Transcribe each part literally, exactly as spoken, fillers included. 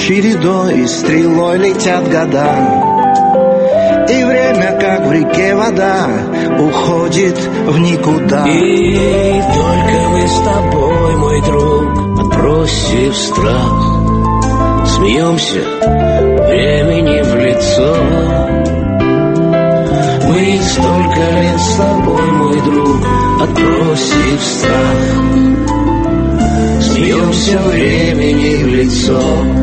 чередой, стрелой летят года, и время, как в реке вода, уходит в никуда. И только мы с тобой, мой друг, отбросив страх, смеемся времени в лицо. Мы столько лет с тобой, мой друг, отбросив страх, смеемся времени в лицо.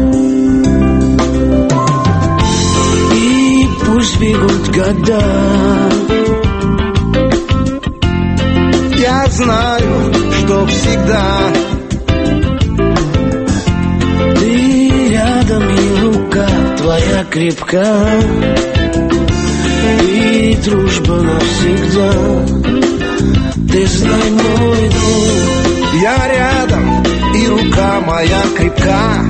И пусть бегут года, я знаю, что всегда ты рядом, и рука твоя крепка, и дружба навсегда. Ты знай, мой друг, я рядом, и рука моя крепка,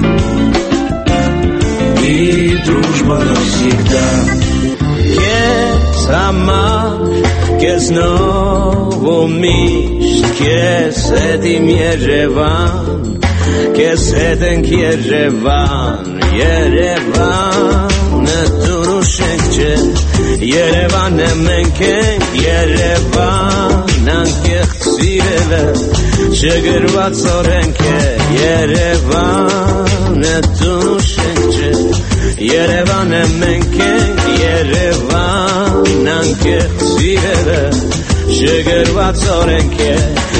и дружба навсегда. Kes amar, kes novo mish, kes edim Yerevan, kes eden Yerevan, Yerevan etunu shekche, Yerevan emenken, Yerevan ankech tzirele, shegervat zorenke, Yerevan etunu shekche, Yerevan emenken, Yerevan ankech tzirele, shegervat zorenke.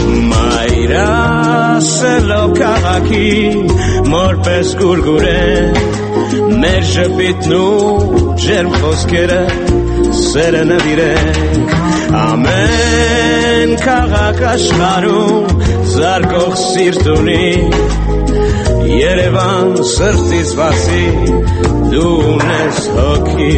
Mayra selo kahaki morpes gurgure merje bitnu jerm khoskere serene direk amen kahak ashkaru zarkokh sirtuni Yerevan sirtis vasi dunes hoki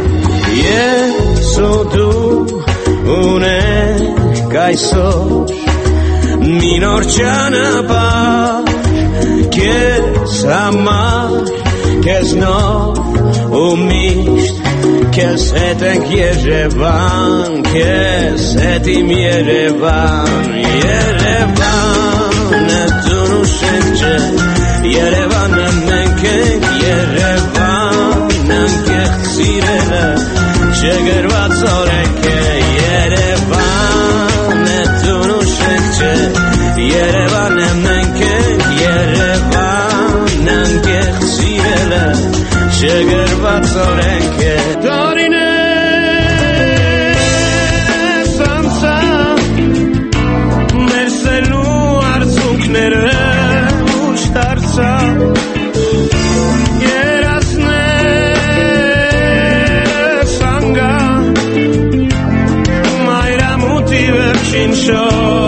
yeso du une kaiso minor chanapar kes amar kes no umisht kes eten Yerevan kes etim Yerevan Yerevan etunu shekche Yerevan emenken Yerevan ankech tzirele shegervat zorenke Yerevan etunu shekche Yerevan emenken Yerevan ankech tzirele shegervat zorenke Dorine sansa merselu arzuknere ushtarsa Yerasne sanga Mayra motive chinsho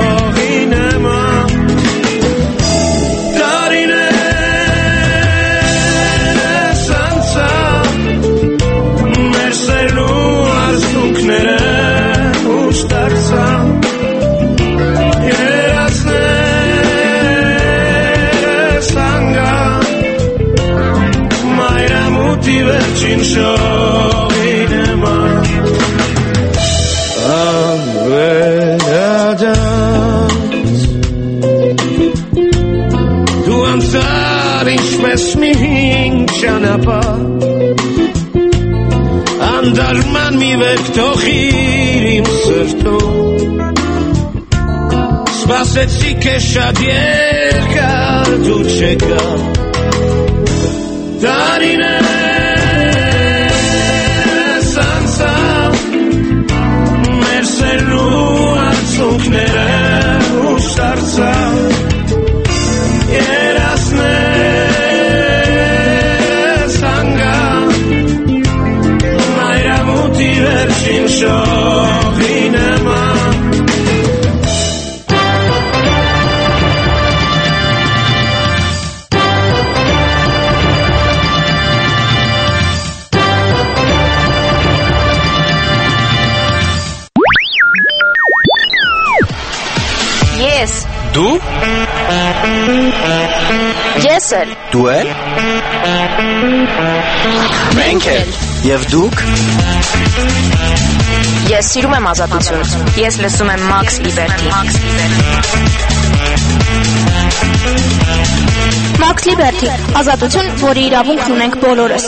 Andarman mi vektochir im srto Spasetsi keshadierka tu čeka Darine sansa Merselu arzuknere ushtarca Yerasne Vercin shoginema Yes, Դու? Ես էլ։ Դու էլ։ Մենք էլ։ Եվ դուք։ Ես սիրում եմ ազատություն։ Ես լսում եմ Max Liberty։ Max Liberty, ազատություն, որի իրավունքն ունենք բոլորս։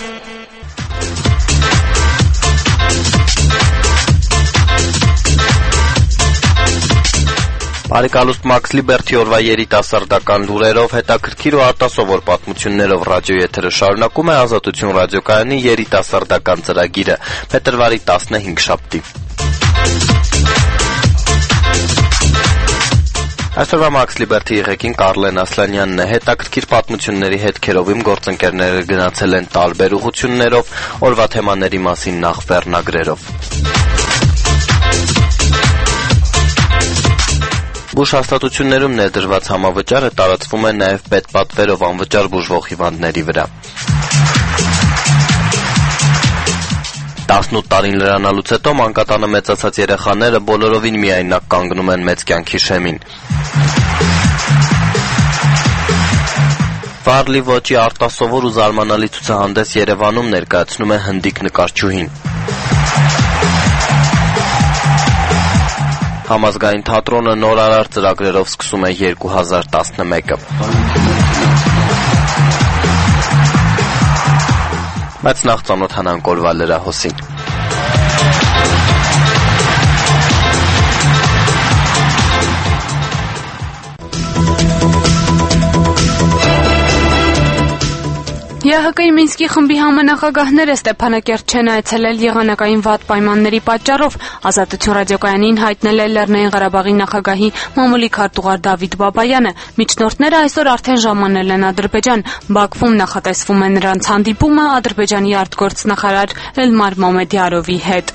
Բարեկալուստ Max Liberty օրվա երիտասարդական լուրերով, հետաքրքիր ու արտասովոր պատմություններով ռադիոեթերը շարունակում է Ազատություն ռադիոկայանի երիտասարդական ծրագիրը, փետրվարի տասնհինգ շաբթի։ Այսօրվա Max Liberty-ի ղեկին Կարլեն Ասլանյանն է, հետաքրքիր պատմությունների հետքերով իմ գործընկերները գնացել են տարբեր ուղղություններով, օրվա թեմաների մասին նախ վերնագրերով։ Բուժ հաստատություններում ներդրված համավճարը տարածվում է նաև պետպատվերով անվճար բուժվող հիվանդների վրա։ տասնութ տարին լրանալուց հետո մանկատանը մեծացած երեխաները բոլորովին միայնակ կանգնում են մեծ կյանքի շեմին։ Վարլի ոճի արտասովոր ու զարմանալի ցուցահանդես Երևանում ներկայացնում է հնդիկ նկարչուհին։ Համազգային թատրոնը նորարար ծրագրերով սկսում է երկու հազար տասնմեկը։ Բայց նախ ծանոթանանք օրվա լրահոսին։ Ե Հ Կ-ի Մինսկի խմբի համանախագահները Ստեփանակերտ չեն այցելել եղանակային վատ պայմանների պատճառով։ Ազատություն ռադիոկայանին հայտնել է Լեռնային Ղարաբաղի նախագահի մամուլի քարտուղար Դավիթ Բաբայանը։ Միջնորդները այսօր արդեն ժամանել են Ադրբեջան։ Բաքվում նախատեսվում է նրանց հանդիպումը Ադրբեջանի արտգործնախարար Էլմար Մամեդյարովի հետ։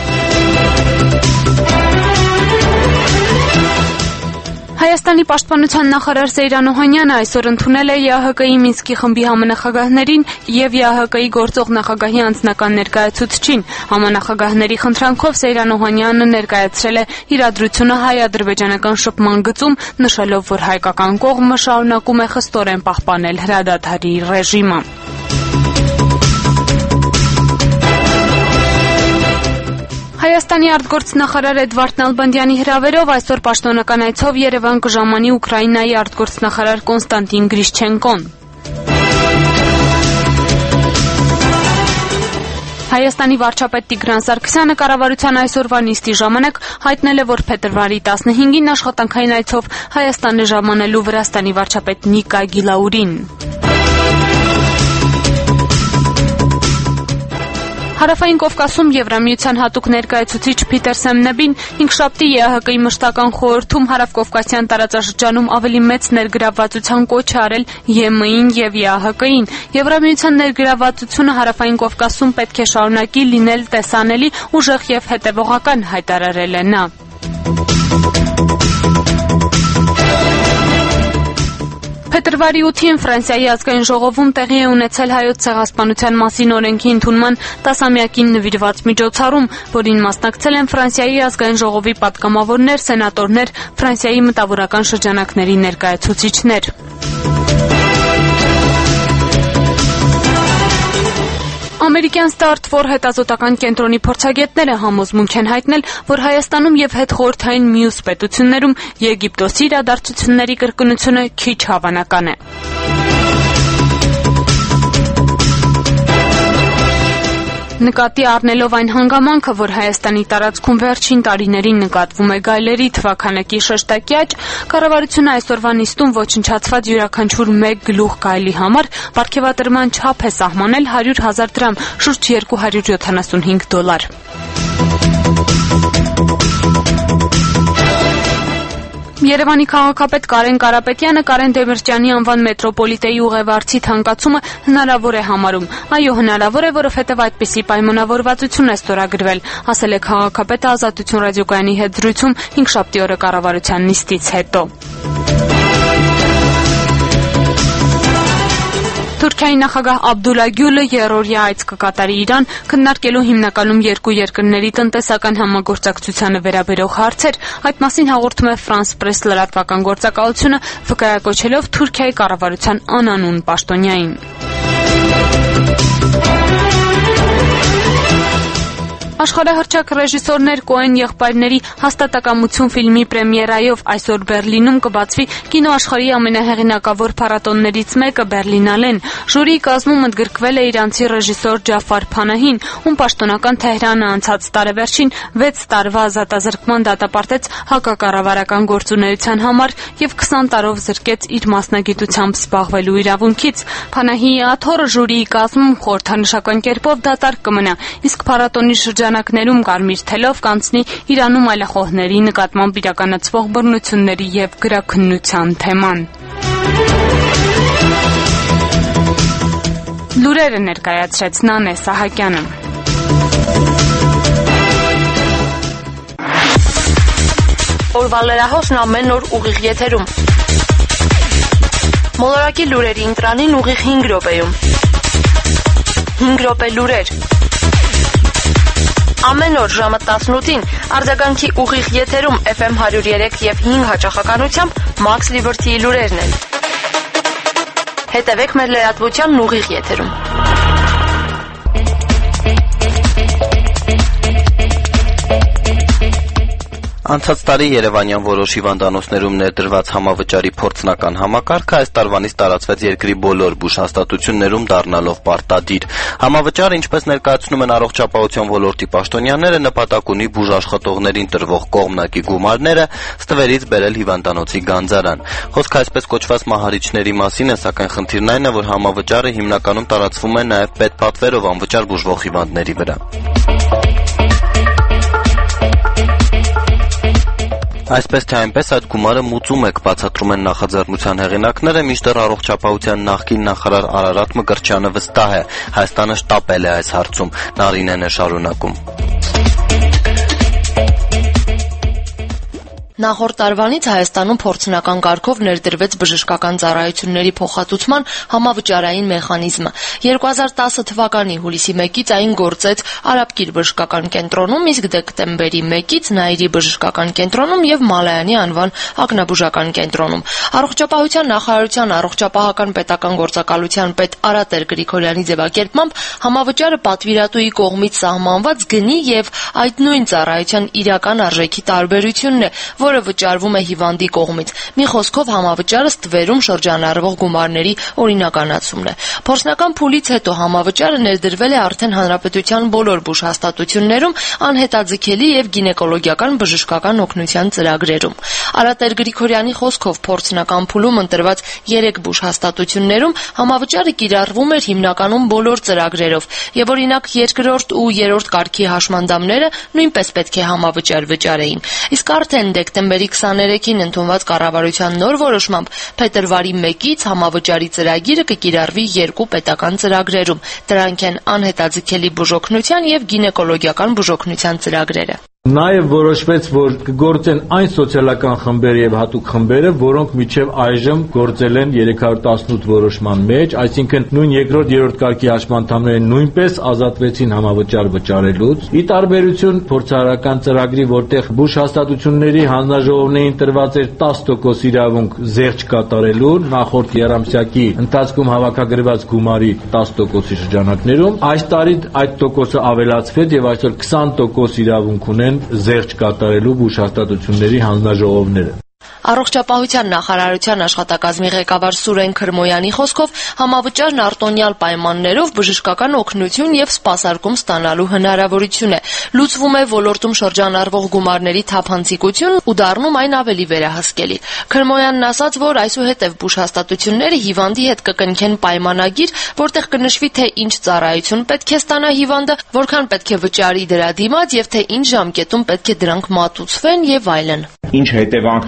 Հայաստանի պաշտպանության նախարար Սեյրան Օհանյանը այսօր ընդունել է Ե Հ Կ-ի Մինսկի խմբի համանախագահներին եւ Ե Հ Կ-ի գործող նախագահի անձնական ներկայացուցչին։ Համանախագահների խնդրանքով Սեյրան Օհանյանը ներկայացրել է իրադրությունը հայ-ադրբեջանական շփման գծում, նշելով, որ հայկական կողմը շարունակում է խստորեն պահպանել հրադադարի ռեժիմը։ Հայաստանի արտգործնախարար Էդվարդ Նալբանդյանի հրավերով այսօր պաշտոնական այցով Երևան կժամանի Ուկրաինայի արտգործնախարար Կոնստանտին Գրիշչենկոն։ Հայաստանի վարչապետ Տիգրան Սարգսյանը կառավարության այսօրվա նիստի ժամանակ հայտնել է, որ փետրվարի տասնհինգին աշխատանքային այցով Հայաստան է ժամանելու Վրաստանի վարչապետ Նիկա Գիլաուրին։ Հարավային Կովկասում Եվրամիության հատուկ ներկայացուցիչ Փիթեր Սեմնեբին հինգշաբթի Ե Հ Կ-ի մշտական խորհրդում հարավկովկասյան տարածաշրջանում ավելի մեծ ներգրավվածության կոչ է արել Ե Մ-ին եւ Ե Հ Կ-ին։ Եվրամիության ներգրավվածությունը Հարավային Կովկասում պետք է շարունակի լինել տեսանելի, ուժեղ եւ հետեւողական, հայտարարել է նա։ Փետրվարի ութին Ֆրանսիայի ազգային ժողովում տեղի է ունեցել Հայոց ցեղասպանության մասին օրենքի ընդունման տասամյակին նվիրված միջոցառում, որին մասնակցել են Ֆրանսիայի ազգային ժողովի պատգամավորներ, սենատորներ, Ֆրանսիայի մտավորական շրջանակների ներկայացուցիչներ։ Ամերիկյան Start-for հետազոտական կենտրոնի փորձագետները համոզմունք են հայտնել, որ Հայաստանում եւ հետխորհրդային մյուս պետություններում Եգիպտոսի իրադարձությունների կրկնությունը քիչ հավանական է։ Նկատի առնելով այն հանգամանքը, որ Հայաստանի տարածքում վերջին տարիներին նկատվում է գայլերի թվաքանակի շեշտակի աճ, կառավարությունը այսօրվա նիստում ոչնչացված յուրաքանչյուր մեկ գլուխ գայլի համար պարգևատրման չափ է սահմանել հարյուր հազար դրամ, շուրջ երկու հարյուր յոթանասունհինգ դոլար։ Երևանի քաղաքապետ Կարեն Կարապետյանը Կարեն Դեմիրճյանի անվան մետրոպոլիտեի ուղևորցի թանկացումը հնարավոր է համարում։ Այո, հնարավոր է, որովհետև այդպիսի պայմանավորվածություն է ստորագրվել, ասել է քաղաքապետը Ազատություն ռադիոկայանի հետ զրույցում հինգշաբթի օրը կառավարության նիստից հետո։ Թուրքիայի նախագահ Աբդուլլա Գյուլը երրորդյա այց կկատարի Իրան, քննարկելու հիմնականում երկու երկրների տնտեսական համագործակցությանը վերաբերող հարցեր։ Այդ մասին հաղորդում է France Press լրատվական գործակալությունը, վկայակոչելով Թուրքիայի կառավարության անանուն պաշտոնյային։ Աշխարհահռչակ ռեժիսորներ Կոեն եղբայրների հաստատակամություն ֆիլմի պրեմիերայով այսօր Բերլինում կբացվի կինոաշխարհի ամենահեղինակավոր փառատոններից մեկը Բերլինալեն։ Ժյուրիի կազմում ընդգրկվել է իրանցի ռեժիսոր Ջաֆար Փանահին, ում պաշտոնական Թեհրանը անցած տարեվերջին վեց տարվա ազատազրկման դատապարտեց հակակառավարական գործունեության համար եւ քսան տարով զրկեց իր մասնագիտությամբ զբաղվելու իրավունքից։ Փանահիի աթոռը ժյուրիի կազմում խորհրդանշական կերպով դատարկ կմնա, իսկ փառատոնի շրջանակներում կարմիր թելով կանցնի Իրանում այլախոհների նկատմամբ իրականացվող բռնությունների եւ գրաքննության թեման։ Լուրերը ներկայացրեց Նանե Սահակյանը։ Օրվա լրահոսն ամեն օր ուղիղ եթերում։ Մոլորակի լուրերի ընտրանին ուղիղ հինգ րոպեում։ հինգ րոպե լուրեր։ Ամեն օր ժամը տասնութին արձագանքի ուղիղ եթերում Էֆ Էմ հարյուր երեք եւ հինգ հաճախականությամբ Max Liberty-ի լուրերն են։ Հետևեք մեր լրատվությանն ուղիղ եթերում։ Անցած տարի Երևանյան որոշ հիվանդանոցներում ներդրված համավճարի փորձնական համակարգը այս տարվանից տարածվեց երկրի բոլոր բուժհաստատություններում դառնալով պարտադիր։ Համավճարը, ինչպես ներկայացնում են առողջապահության ոլորտի պաշտոնյաները, նպատակ ունի բուժաշխատողներին տրվող կողմնակի գումարները ստվերից բերել հիվանդանոցի գանձարան։ Խոսքը այսպես կոչված մահարիչների մասին է, սակայն խնդիրն այն է, որ համավճարը հիմնականում տարածվում է նաև պետպատվերով անվճար բուժվող հիվանդների վրա։ Այսպես թե այնպես այդ գումարը մուծում է, բացատրում են նախաձեռնության հեղինակները, մինչդեռ առողջապահության նախկին նախարար Արարատ Մկրտչյանը վստահ է, Հայաստանը շտապել է այս հարցում։ Նարինեն է շարունակում։ Նախորդ տարվանից Հայաստանում փորձնական կարգով ներդրվեց բժշկական ծառայությունների փոխհատուցման համավճարային մեխանիզմը։ երկու հազար տասը թվականի հուլիսի մեկից այն գործեց Արաբկիր բժշկական կենտրոնում, իսկ դեկտեմբերի մեկից Նաիրի բժշկական կենտրոնում եւ Մալայանի անվան ակնաբուժական կենտրոնում։ Առողջապահության նախարարության առողջապահական պետական գործակալության պետ Արատեր Գրիգորյանի ձևակերպմամբ համավճարը պատվիրատուի կողմից սահմանված գնի եւ այդ նույն ծառայության իրական արժեքի տարբերությունն է, որը վճարվում է հիվանդի կողմից։ Մի խոսքով համավճարը ստվերում շրջանառվող գումարների օրինականացումն է։ Փորձնական փուլից հետո համավճարը ներդրվել է արդեն հանրապետության բոլոր բուժհաստատություններում, անհետաձգելի եւ գինեկոլոգիական բժշկական օգնության ծրագրերում։ Արատեր Գրիգորյանի խոսքով փորձնական փուլում ընտրված երեք բուժհաստատություններում համավճարը կիրառվում էր հիմնականում բոլոր ծրագրերով, եւ օրինակ երկրորդ ու երրորդ կարգի հաշմանդամները նույնպես պետք է համավճար վճարեին։ Իսկ արդեն դեկտեմբերի քսաներեքին ընդունված կառավարության նոր որոշմամբ փետրվարի մեկից համավճարի ծրագիրը կկիրառվի երկու պետական ծրագրերում։ Դրանք են անհետաձգելի բուժօգնության եւ գինեկոլոգիական բուժօգնության ծրագրերը։ Նաև որոշվեց, որ կգործեն այն սոցիալական խմբերը եւ հատուկ խմբերը, որոնք մինչեւ այժմ գործել են երեք հարյուր տասնութ որոշման մեջ, այսինքն նույն երկրորդ, երրորդ կարգի հաշմանդամները նույնպես ազատվեցին համավճար վճարելուց։ Ի տարբերություն փորձարարական ծրագրի, որտեղ բուժհաստատությունների հանձնաժողովներին տրված էր տասը տոկոս իրավունք զերծ կատարելու նախորդ երամսյակի ընթացքում հավաքագրված գումարի տասը տոկոսի շրջանակներում, այս տարի այդ տոկոսը ավելացվեց եւ այսօր քսան տոկոս իրավունք ունեն զերծ կատարելու բուժհաստատությունների հանձնաժողովները։ Առողջապահության նախարարության աշխատակազմի ղեկավար Սուրեն Քրմոյանի խոսքով համավճարն արտոնյալ պայմաններով բժշկական օգնություն եւ սպասարկում ստանալու հնարավորություն է։ Լուծվում է ոլորտում շրջանառվող գումարների թափանցիկություն ու դառնում այն ավելի վերահսկելի։ Քրմոյանն ասաց, որ այսուհետև բուժհաստատությունները հիվանդի հետ կկնքեն պայմանագիր, որտեղ կնշվի, թե ինչ ծառայություն պետք է ստանա հիվանդը, որքան պետք է վճարի դրա դիմաց եւ թե ինչ ժամկետում պետք է դրանք մատուցվեն եւ այլն։ Ինչ հետևանքներ կարող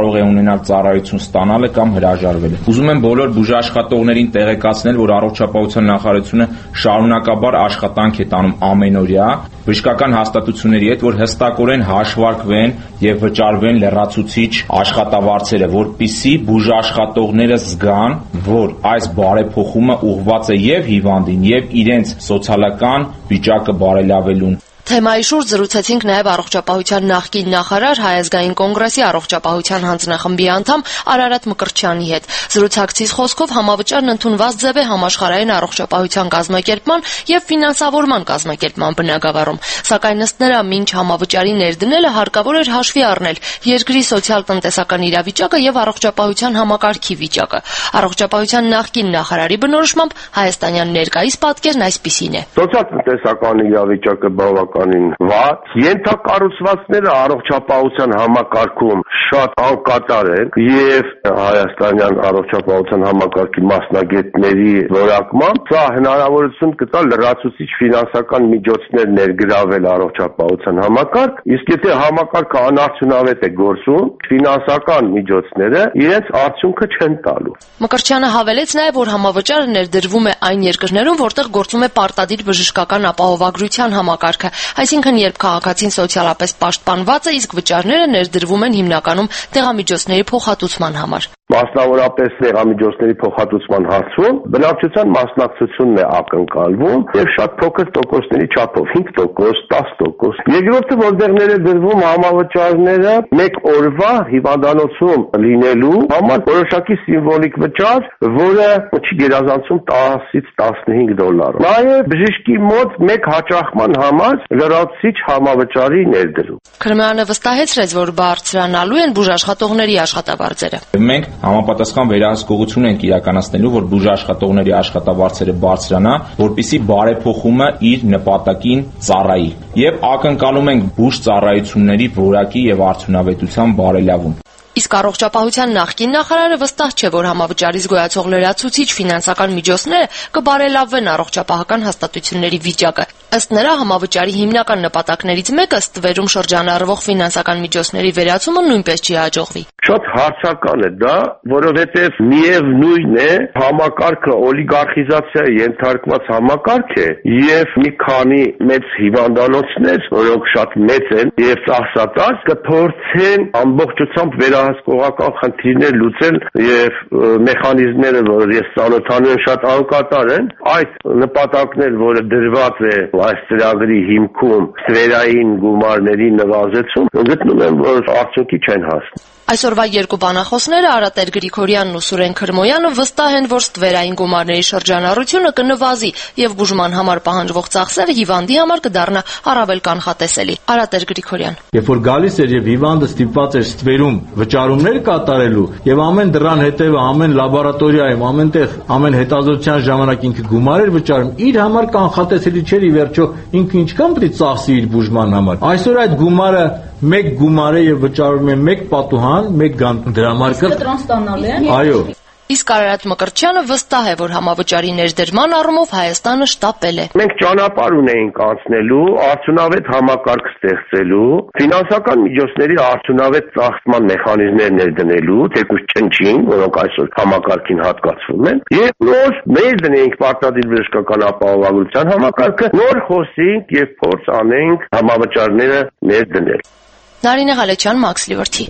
կարող է ունենալ ծառայություն ստանալը կամ հրաժարվելը։ Ուզում եմ բոլոր բուժաշխատողներին տեղեկացնել, որ առողջապահության նախարարությունը շարունակաբար աշխատանք է տանում ամենօրյա բժշկական հաստատությունների հետ, որ հստակորեն հաշվարկվեն եւ վճարվեն լրացուցիչ աշխատավարձերը, որպիսի բուժաշխատողները զգան, որ այս բարեփոխումը ուղղված է եւ հիվանդին, եւ իրենց սոցիալական վիճակը բարելավելուն։ Թեմայի շուրջ զրուցեցինք նաև առողջապահության նախկին նախարար Հայ ազգային կոնգրեսի առողջապահության հանձնախմբի անդամ Արարատ Մկրտչյանի հետ։ Զրուցակցից խոսքով համավճարն ընդունված ձև է համաշխարհային առողջապահության կազմակերպման եւ ֆինանսավորման կազմակերպման բնագավառում, սակայն ըստ նրա մինչ համավճարի ներդնելը հարկավոր էր հաշվի առնել երկրի սոցիալ-տնտեսական իրավիճակը եւ առողջապահության համակարգի վիճակը։ Առողջապահության նախկին նախարարի բնորոշմամբ հայաստանյան ներկայիս պատկերն այսպիսին է. Սոցիալ-տնտեսական իրավիճակը բավականին վատ, ենթակառուցվածքները առողջապահության համակարգում շատ անկատար են եւ հայաստանյան առողջապահության համակարգի մասնագետների որակմամբ սա հնարավորություն կտա լրացուցիչ ֆինանսական միջոցներ ներգրավել առողջապահության համակարգ, իսկ եթե համակարգը անարդյունավետ է գործում, ֆինանսական միջոցները իրենց արդյունքը չեն տալու։ Մկրտչյանը հավելեց նաև, որ համավճարը ներդրվում է այն երկրներում, որտեղ գործում է պարտադիր բժշկական ապահովագրության համակարգը, այսինքն երբ քաղաքացին սոցիալապես պաշտպանված է, իսկ վճարները ներդրվում են հիմնականում տեղամիջոցների փոխհատուցման համար։ Մասնավորապես տեղամիջոցների փոխհատուցման հարցում բնակչության մասնակցությունն է ակնկալվում եւ շատ փոքր տոկոսների չափով հինգ տոկոս, դաս տոկոս։ Երկրորդը, որտեղներ է դրվում համավճարները մեկ օրվա հիվանդանոցում լինելու համար որոշակի սիմվոլիկ վճար, որը չի գերազանցում տասից տասնհինգ դոլար։ Նաեւ բժշկի մոտ մեկ հաճախման համար լրացուցիչ համավճարի ներդրում։ Քրմյանը վստահեցրեց, որ բարձրանալու են բուժաշխատողների աշխատավարձերը։ Մենք համապատասխան վերահսկողություն ենք իրականացնելու, որ բուժաշխատողների աշխատավարձերը բարձրանա, որպիսի բարեփոխումը իր նպատակին ծառայի, եւ ակնկալում ենք բուժ ծառայությունների որակի եւ արդյունավետության բարելավում։ Իսկ առողջապահության նախկին նախարարը վստահ չէ, որ համավճարից գոյացող լրացուցիչ ֆինանսական միջոցները կբարելավեն առողջապահական հաստատությունների վիճակը։ Ըստ նրա, համավճարի հիմնական նպատակներից մեկը ստվերում շրջանառվող ֆինանսական միջոցների վերացումը նույնպես չի հաջողվի։ Շատ հարցական է դա, որովհետև միևնույն է, համակարգը օլիգարխիզացիայի ենթարկված համակարգ է եւ մի քանի մեծ հիվանդանոցներ, որոնք շատ մեծ են եւ ծախսատար, կփորձեն ամբողջությամբ վերահսկողական խնդիրներ լուծել եւ մեխանիզմները, որ ես ծանոթանում եմ, շատ անկատար են։ Այդ նպատակն էլ, որը դրված է այս ծրագրի հիմքում ստվերային գումարների նվազեցում, գտնում եմ, որ արդյունքի չեն հասնում։ Այսօրվա երկու բանախոսները Արատեր Գրիգորյանն ու Սուրեն Քրմոյանը վստահ են, որ ստվերային գումարների շրջանառությունը կնվազի եւ բուժման համար պահանջվող ծախսերը հիվանդի համար կդառնա առավել կանխատեսելի։ Արատեր Գրիգորյան. Երբ որ գալիս էր եւ հիվանդը ստիպված էր ստվերում վճարումներ կատարելու եւ ամեն դրան հետեւը ամեն լաբորատորիայում ամենտեղ ամեն հետազոտության ժամանակ ինքը գումար էր վճարում, իր համար կանխատեսելի չէր ի վերջո ինքը ինչքան պետք է ծախսի իր բուժման համար։ Այսօր այդ գումարը մեկ գումար է եւ վճարում է մեկ պատուհան, մեկ գան դրամարկղ։ Դրան ստանալու են։ Այո։ Իսկ Արարատ Մկրտչյանը վստահ է, որ համավճարի ներդրման առումով Հայաստանը շտապել է։ Մենք ճանապարհ ունեինք անցնելու, արդյունավետ համակարգ ստեղծելու, ֆինանսական միջոցների արդյունավետ ծախսման մեխանիզմներ ներդնելու, թեկուզ չնչին, որոնք այսօր համակարգին հատկացվում են, եւ նոր ներդնեինք պարտադիր բժշկական ապահովագրության համակարգը, նոր խոսեինք եւ փորձ անեինք համավճարները ներդնել։ Նարինե Ղալեչյան, Մաքս Լիբերթի։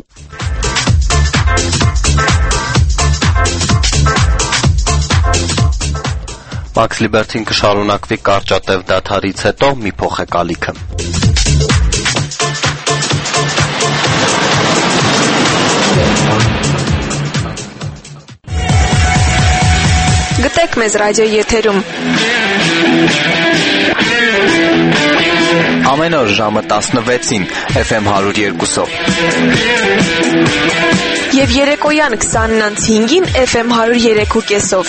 Մաքս Լիբերթին կշարունակվի կարճատև դադարից հետո մի փոխեք ալիքը։ Գտեք մեզ ռադիո եթերում։ Ամեն օր ժամը տասնվեցին Էֆ Էմ հարյուր երկուսով։ Եվ երեկոյան քսանն անց հինգին Էֆ Էմ հարյուր երեք ու կեսով։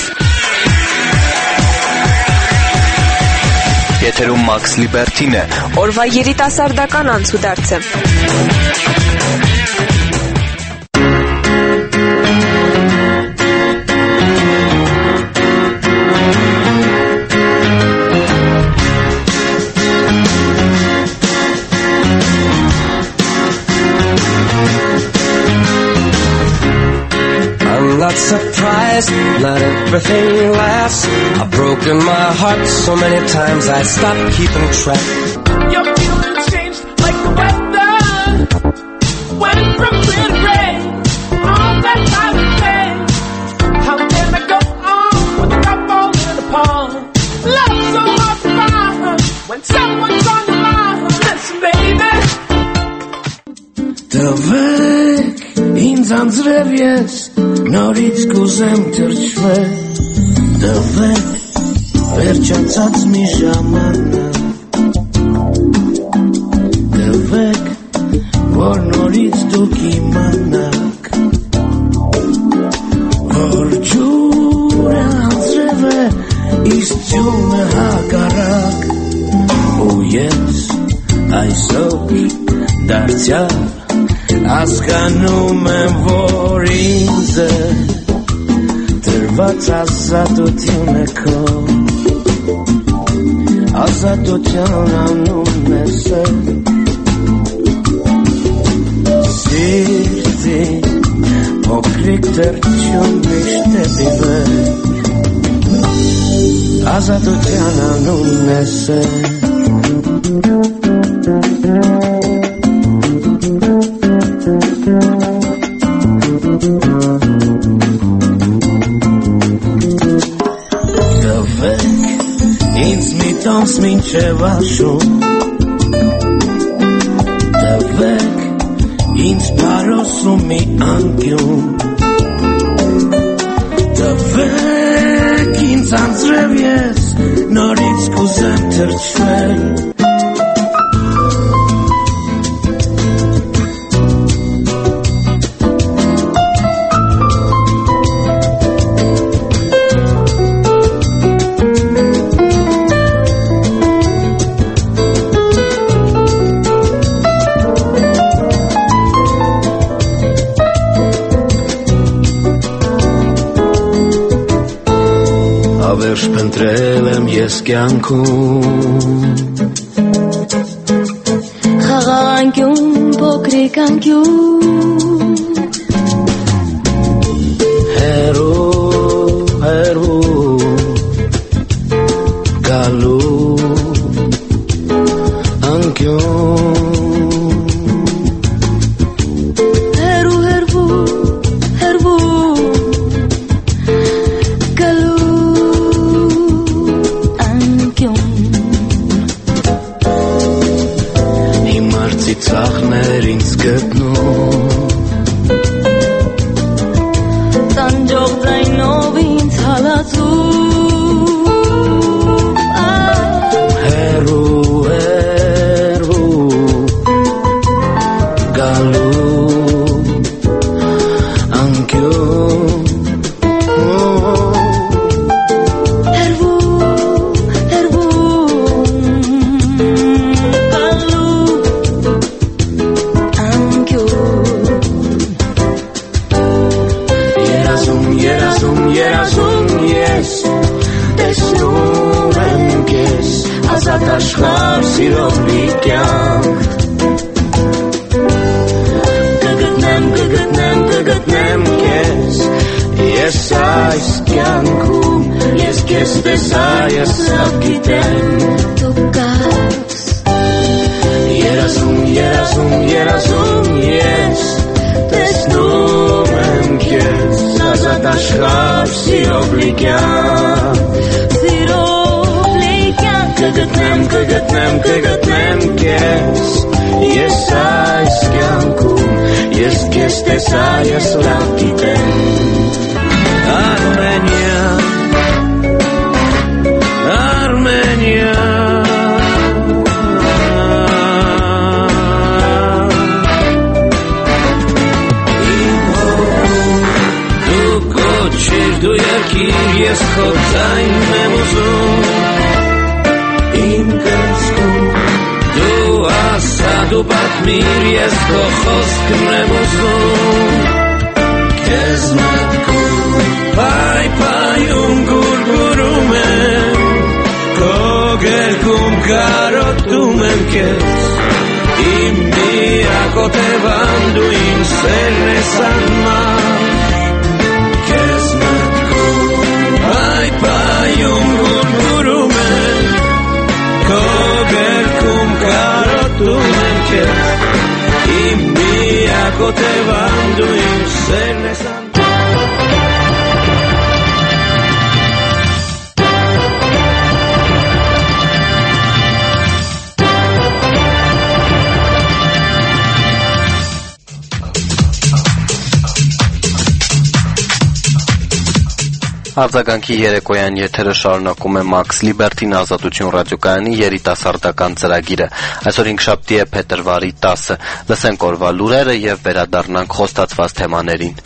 Եթերում Մաքս Լիբերթին է։ Օրվա երիտասարդական անցուդարձը։ not surprised, let everything last. I've broken my heart so many times I stopped keeping track. Your feelings changed like the weather. Went from clear to gray on that cloudy day. How can I go on with a drop all in the pond? Love so hard to find when someone's on your mind. Listen, baby. Տվեք ինձ անձրև ես նորից կուզեմ թրջվել. Տվեք վերջացած մի ժամանակ. Տվեք որ նորից դուք իմանաք որ ջուրը անձրև է իսկ ջուրը հակառակ. Ու ես այսօր դարձյալ հասկանում եմ որ ինձ է տրված ազատությունը քո. Ազատության անունն է սեր. Սիրտի փոքրիկ թրջուն միշտ է բիվեր. Ազատության անունն է սեր. Տոնց մինչև աշուն. Տվեք ինձ բարոսում մի անկյուն. Տվեք ինձ անձրև ես նորից կուզեմ թրջվել. Փնտրել եմ ես կյանքում խաղաղ անկյուն, փոքրիկ անկյուն. Հերու, հերու գալու անկյուն. Հերու, հերու, հերու ծաղներ ինձ գտնում տանջող ձայնով ինձ հալածում. Հերու, հերու գալու անկյուն. Աշխարհ սիրով մի կյանք կգտնեմ, կգտնեմ, կգտնեմ քեզ ես այս կյանքում. Ես քեզ տեսա, ես լավ գիտեմ դու կաս. Երազում, երազում, երազում ես տեսնում եմ քեզ ազատ աշխարհ սիրով մի կյանք. Կգտնեմ, կգտնեմ, կգտնեմ քեզ ես այս կյանքում. Ես քեզ տեսա, ես լավ գիտեմ. Արմենիա, Արմենիա դու կոչիր, դու երկիր, ես քո ձայնն եմ ուզում. Իմ կրծքում դու ասա, դու պատմիր, ես քո խոսքն եմ ուզում. Քեզ մտքում փայփայում գուրգուրում եմ, քո գերքում կարոտում եմ քեզ. Իմ միակ օտևան դու իմ սերն ես անմար. potevano se ne sanno. Արձագանքի երեկոյան եթերը շարունակում է Max Liberty-ն Ազատություն ռադիոկայանի երիտասարդական ծրագիրը։ Այսօր հինգշաբթի է փետրվարի տասը։ Լսենք օրվա լուրերը եւ վերադառնանք խոստացված թեմաներին։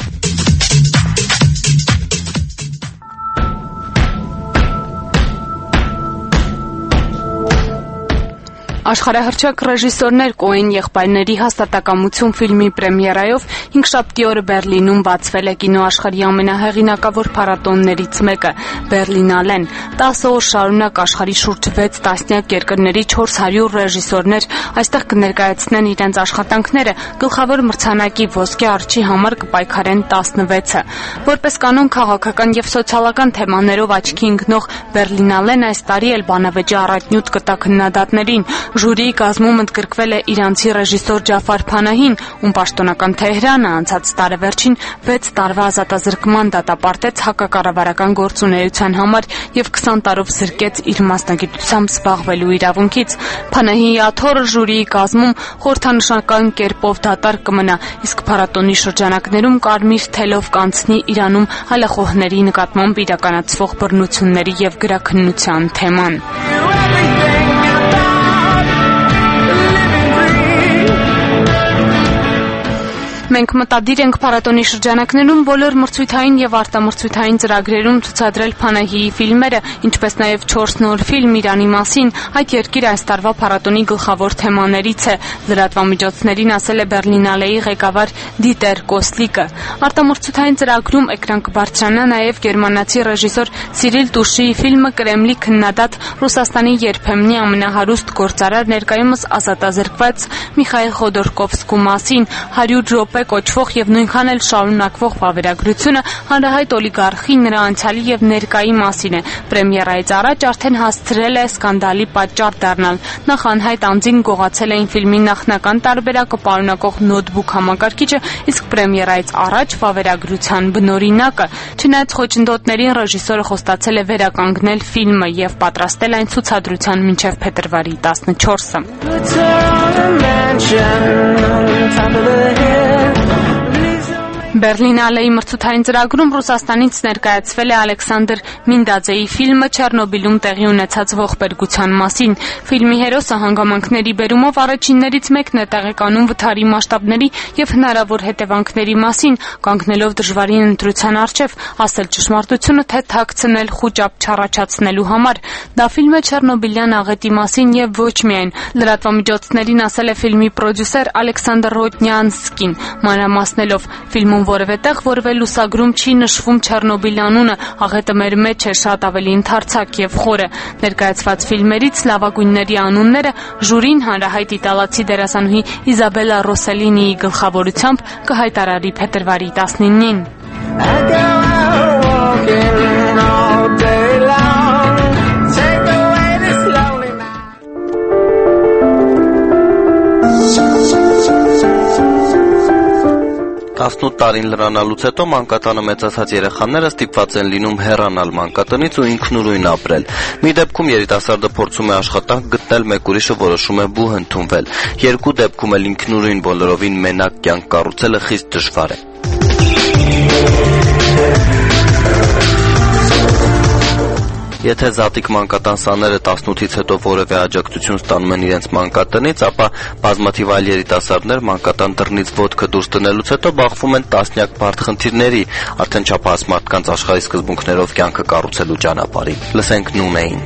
Աշխարհահռչակ ռեժիսորներ Կոեն եղբայրների հաստատակամություն ֆիլմի պրեմիերայով հինգշաբթի օրը Բերլինում բացվել է կինոաշխարհի ամենահեղինակավոր փառատոններից մեկը՝ Բերլինալեն։ տասը օր շարունակ աշխարհի շուրջ վեց տասնյակ երկրների չորս հարյուր ռեժիսորներ այստեղ կներկայացնեն իրենց աշխատանքները, գլխավոր մրցանակի ոսկե արջի համար կպայքարեն տասնվեցը։ Որպես կանոն քաղաքական եւ սոցիալական թեմաներով աչքի ընկնող Բերլինալեն այս տարի էլ բանավեճի առաջնյութ կտա քննադատներին։ Ժյուրիի կազմում ընդգրկվել է իրանցի ռեժիսոր Ջաֆար Փանահին, ում պաշտոնական Թեհրանը անցած տարեվերջին վեց տարվա ազատազրկման դատապարտեց հակակառավարական գործունեության համար եւ քսան տարով զրկեց իր մասնագիտությամբ զբաղվելու իրավունքից։ Փանահիի աթոռը ժյուրիի կազմում խորհրդանշական կերպով դատարկ կմնա, իսկ փառատոնի շրջանակներում կարմիր թելով կանցնի Իրանում հալախոհների նկատմամբ իրականացվող բռնությունների եւ գրաքննության թեման։ Մենք մտադիր ենք փառատոնի շրջանակներում բոլոր մրցույթային եւ արտամրցույթային ծրագրերում ցուցադրել Փանահիի ֆիլմերը, ինչպես նաեւ չորս նոր ֆիլմ Իրանի մասին։ Այդ երկիրը այս տարվա փառատոնի գլխավոր թեմաներից է, լրատվամիջոցներին ասել է Բերլինալեի ղեկավար Դիտեր Կոսլիկը։ Արտամրցութային ծրագրում էկրան կբարձրանա նաեւ գերմանացի ռեժիսոր Սիրիլ Տուշիի ֆիլմը Կրեմլի քննադատ Ռուսաստանի երբեմնի ամենահարուստ գործարար ներկայումս ազատազրկված Միխայել Խոդորկովսկու մասին հարյուր րոպե կոչվող եւ նույնքան էլ շարունակվող վավերագրությունը հանրահայտ օլիգարխի, նրա անցյալի եւ ներկայի մասին է։ Պրեմիերայից առաջ արդեն հասցրել է սկանդալի պատճառ դառնալ։ Նախ անհայտ անձին գողացել էին ֆիլմի նախնական տարբերակը պարունակող նոթբուք համակարգիչը, իսկ պրեմիերայից առաջ վավերագրության բնօրինակը։ Չնայած խոչընդոտներին ռեժիսորը խոստացել է վերականգնել ֆիլմը եւ պատրաստել այն ցուցադրության մինչեւ փետրվարի տասնչորսը։ Բերլինալեի մրցութային ծրագրում Ռուսաստանից ներկայացվել է Ալեքսանդր Մինդաձեի ֆիլմը Չեռնոբիլում տեղի ունեցած ողբերգության մասին։ Ֆիլմի հերոսը հանգամանքների բերումով առաջիններից մեկն է տեղեկանում վթարի մասշտաբների եւ հնարավոր հետևանքների մասին, կանգնելով դժվարին ընտրության առջեւ, ասել ճշմարտությունը, թե թաքցնել խուճապ չառաջացնելու համար։ Դա ֆիլմ է Չեռնոբիլյան աղետի մասին եւ ոչ միայն։ Լրատվամիջոցներին ասել է ֆիլմի պրոդյուսեր Ալեքսանդր Ռոտնյանսկին, մանրամասնելով ֆիլմում որևէ տեղ որևէ լուսագրում չի նշվում Չեռնոբիլ անունը, աղետը մեր մեջ է շատ ավելի ընդարձակ եւ խորը։ Ներկայացված ֆիլմերից լավագույնների անունները ժյուրին հանրահայտ իտալացի դերասանուհի Իզաբելա Ռոսելինիի գլխավորությամբ կհայտարարի փետրվարի տասնինին։ տասնութ տարին լրանալուց հետո մանկատանը մեծացած երեխաները ստիպված են լինում հեռանալ մանկատնից ու ինքնուրույն ապրել։ Մի դեպքում երիտասարդը փորձում է աշխատանք գտնել, մեկ ուրիշը որոշում է բուհ ընդունվել։ Երկու դեպքում էլ ինքնուրույն բոլորովին մենակ կյանք կառուցելը խիստ դժվար է։ Եթե զատիկ մանկատան սաները տասնութից հետո որևէ աջակցություն ստանում են իրենց մանկատնից, ապա բազմաթիվ այլ երիտասարդներ մանկատան դռնից ոտքը դուրս դնելուց հետո բախվում են տասնյակ բարդ խնդիրների, արդեն չափահաս մարդկանց աշխարհի սկզբունքներով կյանքը կառուցելու ճանապարհին։ Լսենք Նունեին։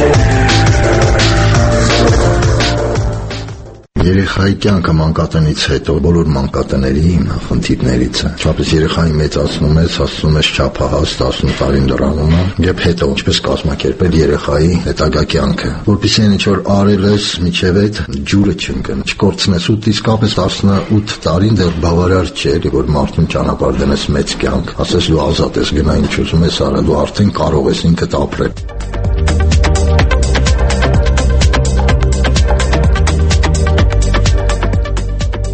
Երեխայի կյանքը մանկատնից հետո բոլոր մանկատների խնդիրներից է։ Չափից երեխային մեծացնում ես, հասցնում ես չափահաս տասնութ տարին դրանում եւ հետո ինչպես կազմակերպել երեխայի հետագա կյանքը, որպեսզի ինչ որ արել ես միջև այդ ջուրը չընկնի, չկորցնես ու իսկապես տասնութ տարին դեռ բավարար չէ, որ մարդուն ճանապարհ դնես մեծ կյանք, ասես դու ազատ ես, գնա ինչ ուզում ես արա, դու արդեն կարող ես ինքդ ապրել։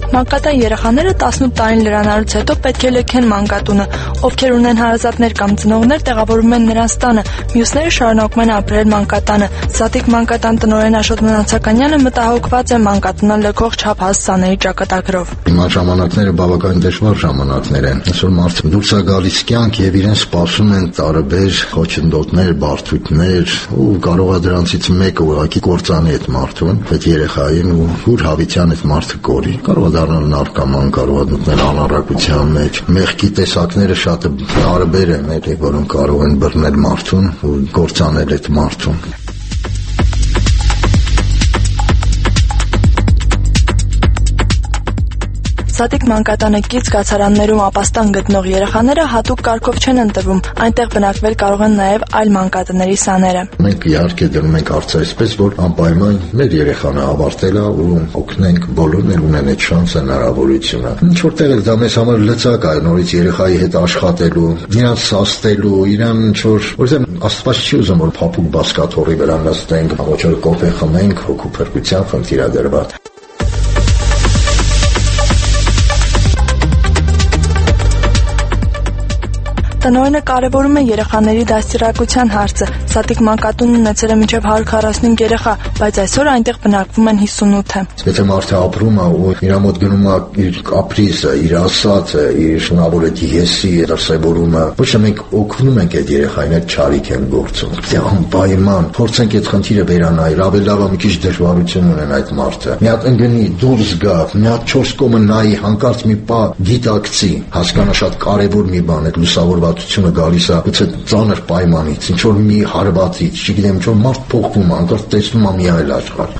Մանկատան երեխաները տասնութ տարին լրանալուց հետո պետք է լքեն մանկատունը։ Ովքեր ունեն հարազատներ կամ ծնողներ, տեղավորվում են նրանց տանը, մյուսները շարունակում են ապրել մանկատանը։ Սատիկ մանկատան տնօրեն Աշոտ Մնացականյանը մտահոգված է մանկատունը լքող չափահաս սաների ճակատագրով։ Հիմա ժամանակները բավականին դժվար ժամանակներ են։ Այսօր մարդը դուրս է գալիս կյանք եւ իրեն սպասում են տարբեր խոչընդոտներ, բարդություններ, ու կարող է դրանցից մեկը ուղղակի կործանի այդ մարդուն, այդ երեխային ու հուր հավիտյան այդ մարդը կորի։ Կարող է դառնալ նարկոման, կարող է մտնել անառակության մեջ։ Մեղքի տեսակները շատ տարբեր են, որոնք կարող են բռնել մարդուն ու կործանել այդ մարդուն։ Սատիկ մանկատանը կից կացարաններում ապաստան գտնող երեխաները հատուկ կարգով չեն ընտրվում, այնտեղ բնակվել կարող են նաև այլ մանկատների սաները։ Մենք իհարկե դնում ենք արծը այսպես, որ անպայման մեր երեխան ավարտել է ու օգնենք բոլորն էլ ունեն այդ շանսը, հնարավորությունը։ Ինչ որտեղ էլ դա մեզ համար լծակ է, նորից երեխայի հետ աշխատելու, իրան սաստելու, իրան ինչ որ, որովհետև Աստված չի ուզում, որ փափուկ բասկաթոռի վրա նստենք, ոչ որ կոֆե խմենք, հոգու փրկության խնդիր է դրված։ Տնօրենը կարևորում է երեխաների դաստիարակության հարցը։ Սատիկ մանկատունն ունեցել է մինչև հարյուր քառասունհինգ երեխա, բայց այսօր այնտեղ բնակվում են հիսունութը։ Եթե մարդը ապրում է ու իր մոտ գնում է իր կապրիզը, իր ասածը, իր շնորհավոր եսի դրսևորումը, ոչ թե մենք օգնում ենք այդ երեխային, այդ չարիք են գործում։ Դե անպայման փորձենք այդ խնդիրը վերանայել, ավելի լավ է մի քիչ դժվարություն ունեն այդ մարդը։ Մի հատ ընկնի, դուրս գա, մի հատ չորս կողմը նայի, հանկարծ մի պա գիտակցի, հասկանա շատ կարևոր մի բան է, լուսավորվածությունը գալիս է, գուցե ծանր պայմանից, ինչ որ մի հարվածից, չգիտեմ, ինչ որ մարդ փոխվում է, անկախ տեսնում է մի այլ աշխարհ։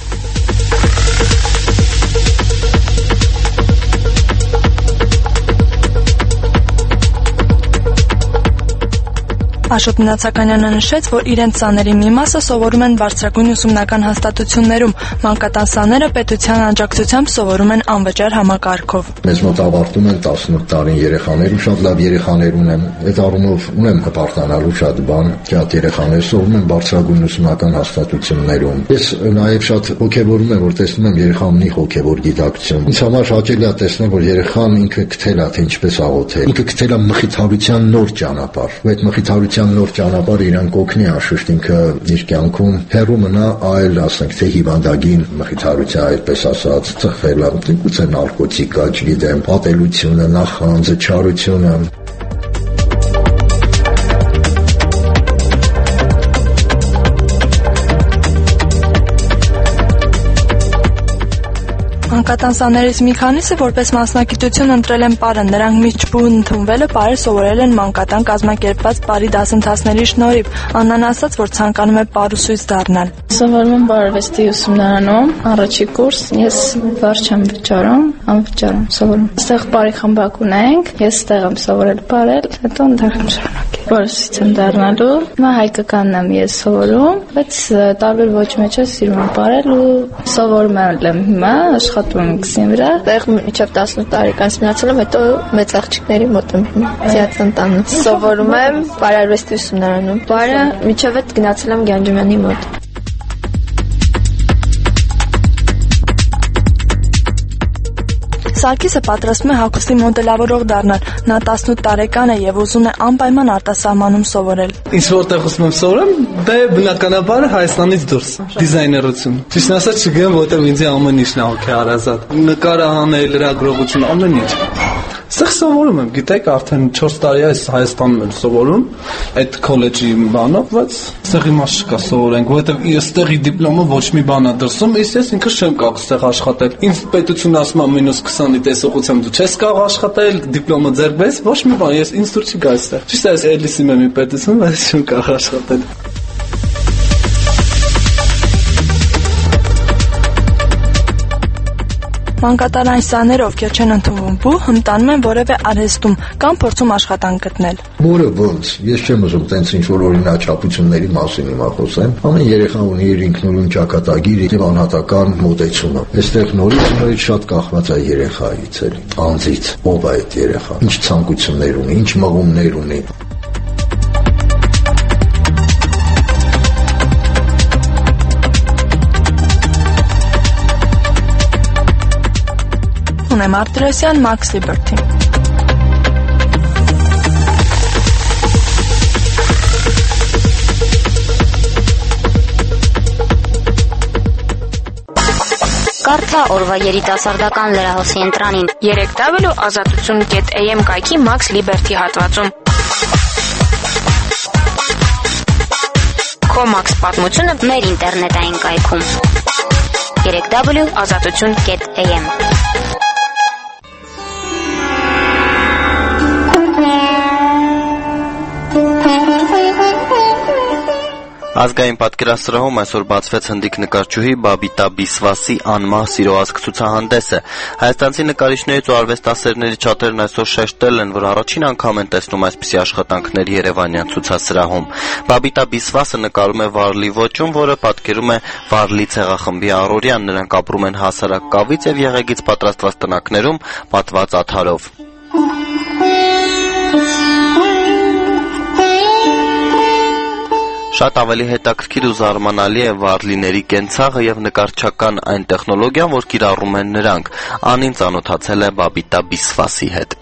Աշոտ Մնացականյանը նշեց, որ իրենց սաների մի մասը սովորում են բարձրագույն ուսումնական հաստատություններում, մանկատան սաները պետության աջակցությամբ սովորում են անվճար համակարգով։ Մեզ մոտ ավարտում են տասնութ տարին երեխաներ ու շատ լավ երեխաներ ունեմ։ Այդ առումով ունեմ հպարտանալու շատ բան, շատ երեխաներ սովորում են բարձրագույն ուսումնական հաստատություններում։ Ես նաև շատ ողջևորում եմ, որ տեսնում եմ երեխան ունի հոգևոր գիտակցություն։ Ինձ համար հաճելի է տեսնել, որ երեխան ինքը գտել է, թե ինչպես աղոթել։ Ինքը գտել է մխիթարության նոր ճանապարհ։ Ու այդ մխիթարության նոր ճանապարհը իրան կօգնի անշուշտ ինքը իր կյանքում հեռու մնա այլ, ասենք, թե հիվանդագին մխիթարության, այդպես ասած, ծխվելը, գուցե նարկոտիկա, չգիտեմ, ատելությունը, նախանձը, չարությունը։ Մանկատան սաներից մի քանիսը որպես մասնագիտություն ընտրել են պարը, նրանք միջբուն ընդունվելը պարը սովորել են մանկատան կազմակերպված պարի դասընթացների շնորհիվ։ Աննան ասաց, որ ցանկանում է պարուսույց դառնալ։ Սովորում եմ բարևեստի ուսումնարանում, առաջի կուրս, ես վարչ եմ վճարում, անվճար եմ սովորում։ Այստեղ պարի խմբակ ունենք, ես այստեղ եմ սովորել պարել, հետո ընդհանրում շարունակել։ Պարուսույց եմ դառնալու, հիմա հայկականն եմ ես սովորում, բայց տարբեր ոչ մեջ է սիրում եմ պարել ու սովորում եմ հիմա աշխատում եմ քսին վրա։ Այդտեղ մինչև տասնութ տարեկան մնացել եմ, հետո մեծ աղջիկների մոտ եմ հիմա։ Ձիաց ընտանը։ Սովորում եմ բարարվեստի ուսումնարանում։ Բարը մինչև այդ գնացել եմ Գանջումյանի մոտ։ Սարգիսը պատրաստվում է հագուստի մոդելավորող դառնալ։ Նա տասնութ տարեկան է եւ ուզում է անպայման արտասահմանում սովորել։ Ինչ որտեղ ուզում եմ սովորեմ, դե բնականաբար Հայաստանից դուրս, դիզայներություն։ Ճիշտ ասած չգիտեմ, որտեղ ինձ ամեն ինչն է հոգեհարազատ։ Նկարը հանել, լրագրողություն, ամեն ինչ։ Այստեղ սովորում եմ, գիտեք, արդեն չորս տարի է Հայաստանում եմ սովորում, այդ քոլեջի բանով, բայց այստեղ իմաստ չկա սովորենք, որովհետև այստեղի դիպլոմը ոչ մի բան է դրսում, իսկ ես ինքս չեմ կարող այստեղ աշխատել։ Ինձ պետությունը ասում է մինուս քսանի տեսողությամբ դու չես կարող աշխատել, դիպլոմը ձեռք բերես, ոչ մի բան, ես ինձ դուր չի գա այստեղ։ Ճիշտ է, ես էլիսիմ եմ պետություն, բայց չեմ կարող աշխատել։ Մանկատարան սաները, ովքեր չեն ընդունվում բու, հմտանում են որևէ արհեստում կամ փորձում աշխատանք գտնել։ Որը ոնց, ես չեմ ուզում տենց ինչ-որ օրինաչափությունների մասին հիմա խոսեմ։ Ամեն երեխա ունի իր ինքնուրույն ճակատագիր եւ անհատական մոտեցումը։ Այստեղ նորից նորից շատ կախված է երեխայից, էլի, անձից, ով է այդ երեխան, ինչ ցանկություններ ունի, ինչ մղումներ ունի։ Սոնե Մարտիրոսյան, Max Liberty։ Կարդա օրվա երիտասարդական լրահոսի ընտրանին երեք w ազատություն կետ a m կայքի Max Liberty հատվածում։ Քո Max պատմությունը մեր ինտերնետային կայքում երեք w ազատություն կետ a m։ Ազգային պատկերասրահում այսօր բացվեց հնդիկ նկարչուհի Բաբիտա Բիսվասի անմահ սիրոազգ ցուցահանդեսը։ Հայաստանցի նկարիչներից ու արվեստասերների շատերն այսօր շեշտել են, որ առաջին անգամ են տեսնում այսպիսի աշխատանքներ երևանյան ցուցասրահում։ Բաբիտա Բիսվասը նկարում է վարլի ոճում, որը պատկերում է վարլի ցեղախմբի առօրյան։ Նրանք ապրում են հասարակ կավից եւ եղեգից պատրաստված տնակներում պատված աթարով։ Շատ ավելի հետաքրքիր ու զարմանալի է վարլիների կենցաղը եւ նկարչական այն տեխնոլոգիան, որ կիրառում են նրանք։ Անին ծանոթացել է Բաբիտա Բիսվասի հետ։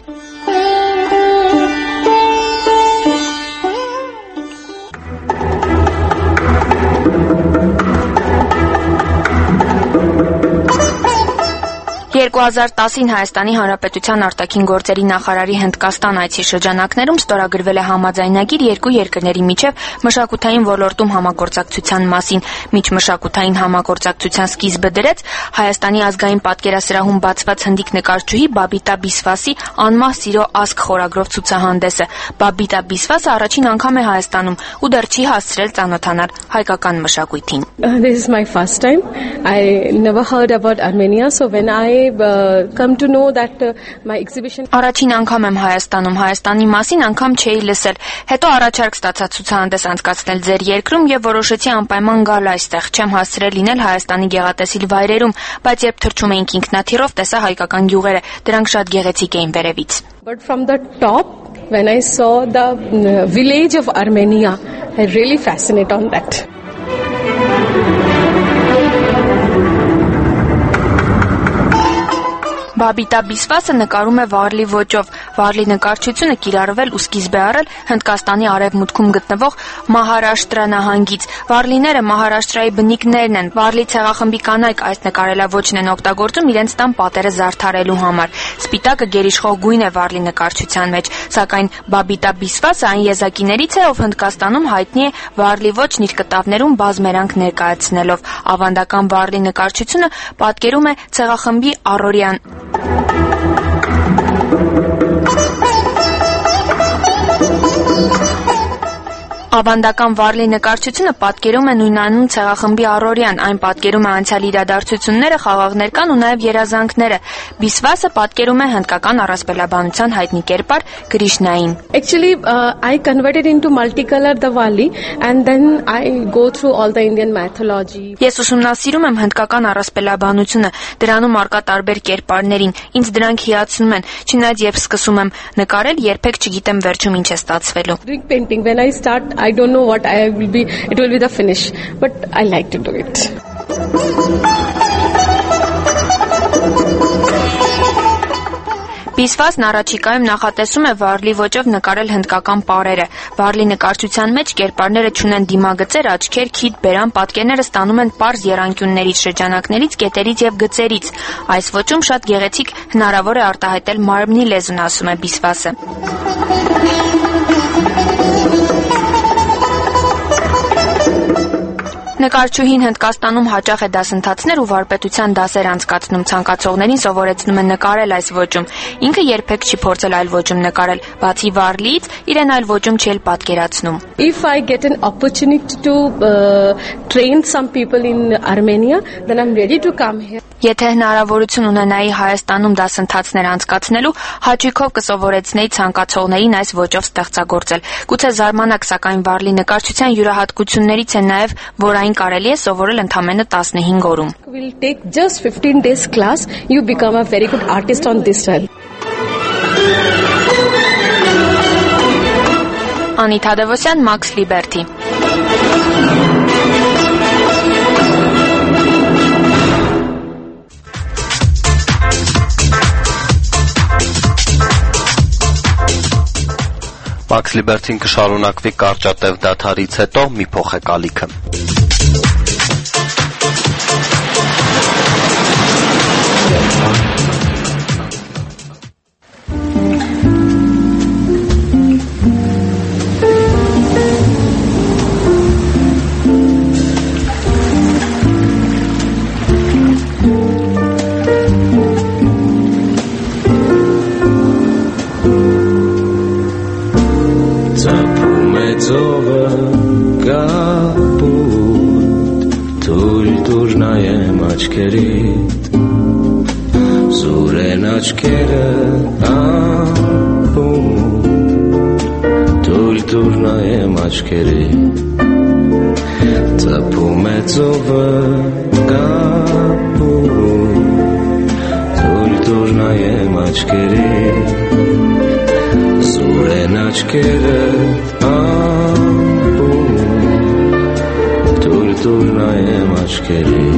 երկու հազար տասին Հայաստանի Հանրապետության արտաքին գործերի նախարարի Հնդկաստան այցի շրջանակներում ստորագրվել է համաձայնագիր երկու երկրների միջև մշակութային ոլորտում համագործակցության մասին։ Միջմշակութային համագործակցության սկիզբը դրեց Հայաստանի ազգային պատկերասրահում բացված հնդիկ նկարչուհի Բաբիտա Բիսվասի անմահ սիրո ազգ խորագրով ցուցահանդեսը։ Բաբիտա Բիսվասը առաջին անգամ է Հայաստանում ու դեռ չի հասցրել ծանոթանալ հայկական մշակույթին։ This is my first time. I never heard about Armenia, so when I uh, come to know that uh, my exhibition Առաջին անգամ եմ Հայաստանում, Հայաստանի մասին անգամ չէի լսել։ Հետո առաջարկ ստացա ցուցահանդես անցկացնել ձեր երկրում եւ որոշեցի անպայման գալ այստեղ։ Չեմ հասցրել լինել Հայաստանի գեղատեսիլ վայրերում, բայց երբ թռչում էինք ինքնաթիռով, տեսա հայկական գյուղերը, դրանք շատ գեղեցիկ էին վերևից։ But from the top, when I saw the uh, village of Armenia, I really fascinated on that. Բաբիտա Բիսվասը նկարում է վարլի ոճով։ Վարլի նկարչությունը կիրառվել ու սկիզբ է առել Հնդկաստանի արևմուտքում գտնվող Մահարաշտրա նահանգից։ Վարլիները Մահարաշտրայի բնիկներն են։ Վարլի ցեղախմբի կանայք այս նկարելաոճն են օգտագործում իրենց տան պատերը զարդարելու համար։ Սպիտակը գերիշխող գույն է վարլի նկարչության մեջ, սակայն Բաբիտա Բիսվասը այն եզակիներից է, ով Հնդկաստանում հայտնի է վարլի ոճն իր կտավներում բազմերանք ներկայացնելով։ Ավանդական վարլի նկարչությունը պատկերում է ցեղախմբի առօրյան։ Ավանդական վարլի նկարչությունը պատկերում է նույնանուն ցեղախմբի առօրյան, այն պատկերում է անցյալ իրադարձությունները, խաղաղներ կան ու նաև երազանքները։ Բիսվասը պատկերում է հնդկական առասպելաբանության հայտնի կերպար Կրիշնային։ Actually, uh, I converted into multicolor the Vali and then I go through all the Indian mythology. Ես ուսումնասիրում եմ հնդկական առասպելաբանությունը, դրանում արկա տարբեր կերպարներին։ Ինձ դրանք հիացնում են, չնայած երբ սկսում եմ նկարել, երբեք չգիտեմ վերջում ինչ է ստացվելու։ Doing painting, when I start, I don't know what I will be, it will be the finish, but I like to do it. Բիսվասն առաջիկայում նախատեսում է վարլի ոճով նկարել հնդկական պարերը։ Վարլի նկարչության մեջ կերպարները չունեն դիմագծեր, աչքեր, քիթ, բերան, պատկերները ստանում են պարզ եռանկյուններից, շրջանակներից, կետերից եւ գծերից։ Այս ոճում շատ գեղեցիկ հնարավոր է արտահայտել մարմնի լեզուն, ասում է Բիսվասը։ Նկարչուհին Հնդկաստանում հաճախ է դասընթացներ ու վարպետության դասեր անցկացնում, ցանկացողներին սովորեցնում է նկարել այս ոճում։ Ինքը երբեք չի փորձել այլ ոճում նկարել, բացի վարլիից, իրեն այլ ոճում չի էլ պատկերացնում։ If I get an opportunity to uh, train some people in Armenia, then I'm ready to come here. Եթե հնարավորություն ունենայի Հայաստանում դասընթացներ անցկացնելու, հաճույքով կսովորեցնեի ցանկացողներին այս ոճով ստեղծագործել։ Գուցե զարմանաք, սակայն վարլի նկարչության յուրահատկություններից է նաև, որ այն կարելի է սովորել ընդամենը տասնհինգ օրում։ Will take just fifteen days class, you become a very good artist on this style. Անիթա Դևոսյան, Max Liberty։ Max Liberty-ն կշարունակվի կարճատև դադարից հետո մի փոխեք ալիքը։ Սուրեն աչքերը ամպում Թույլ տուր նայեմ աչքերի Ծպում է ծովը կապում Թույլ տուր նայեմ աչքերի Սուրեն աչքերը ամպում Թույլ տուր նայեմ աչքերի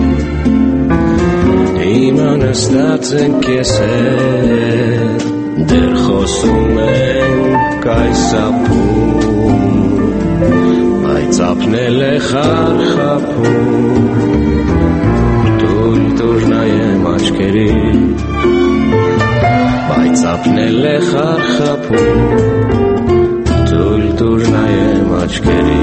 Հիմա նստած ենք ես հետ Դեր խոսում ենք կայսապում Բայց ապնել է խարխապում Թույլ տուր նայեմ աչքերի Բայց ապնել է խարխապում Թույլ տուր նայեմ աչքերի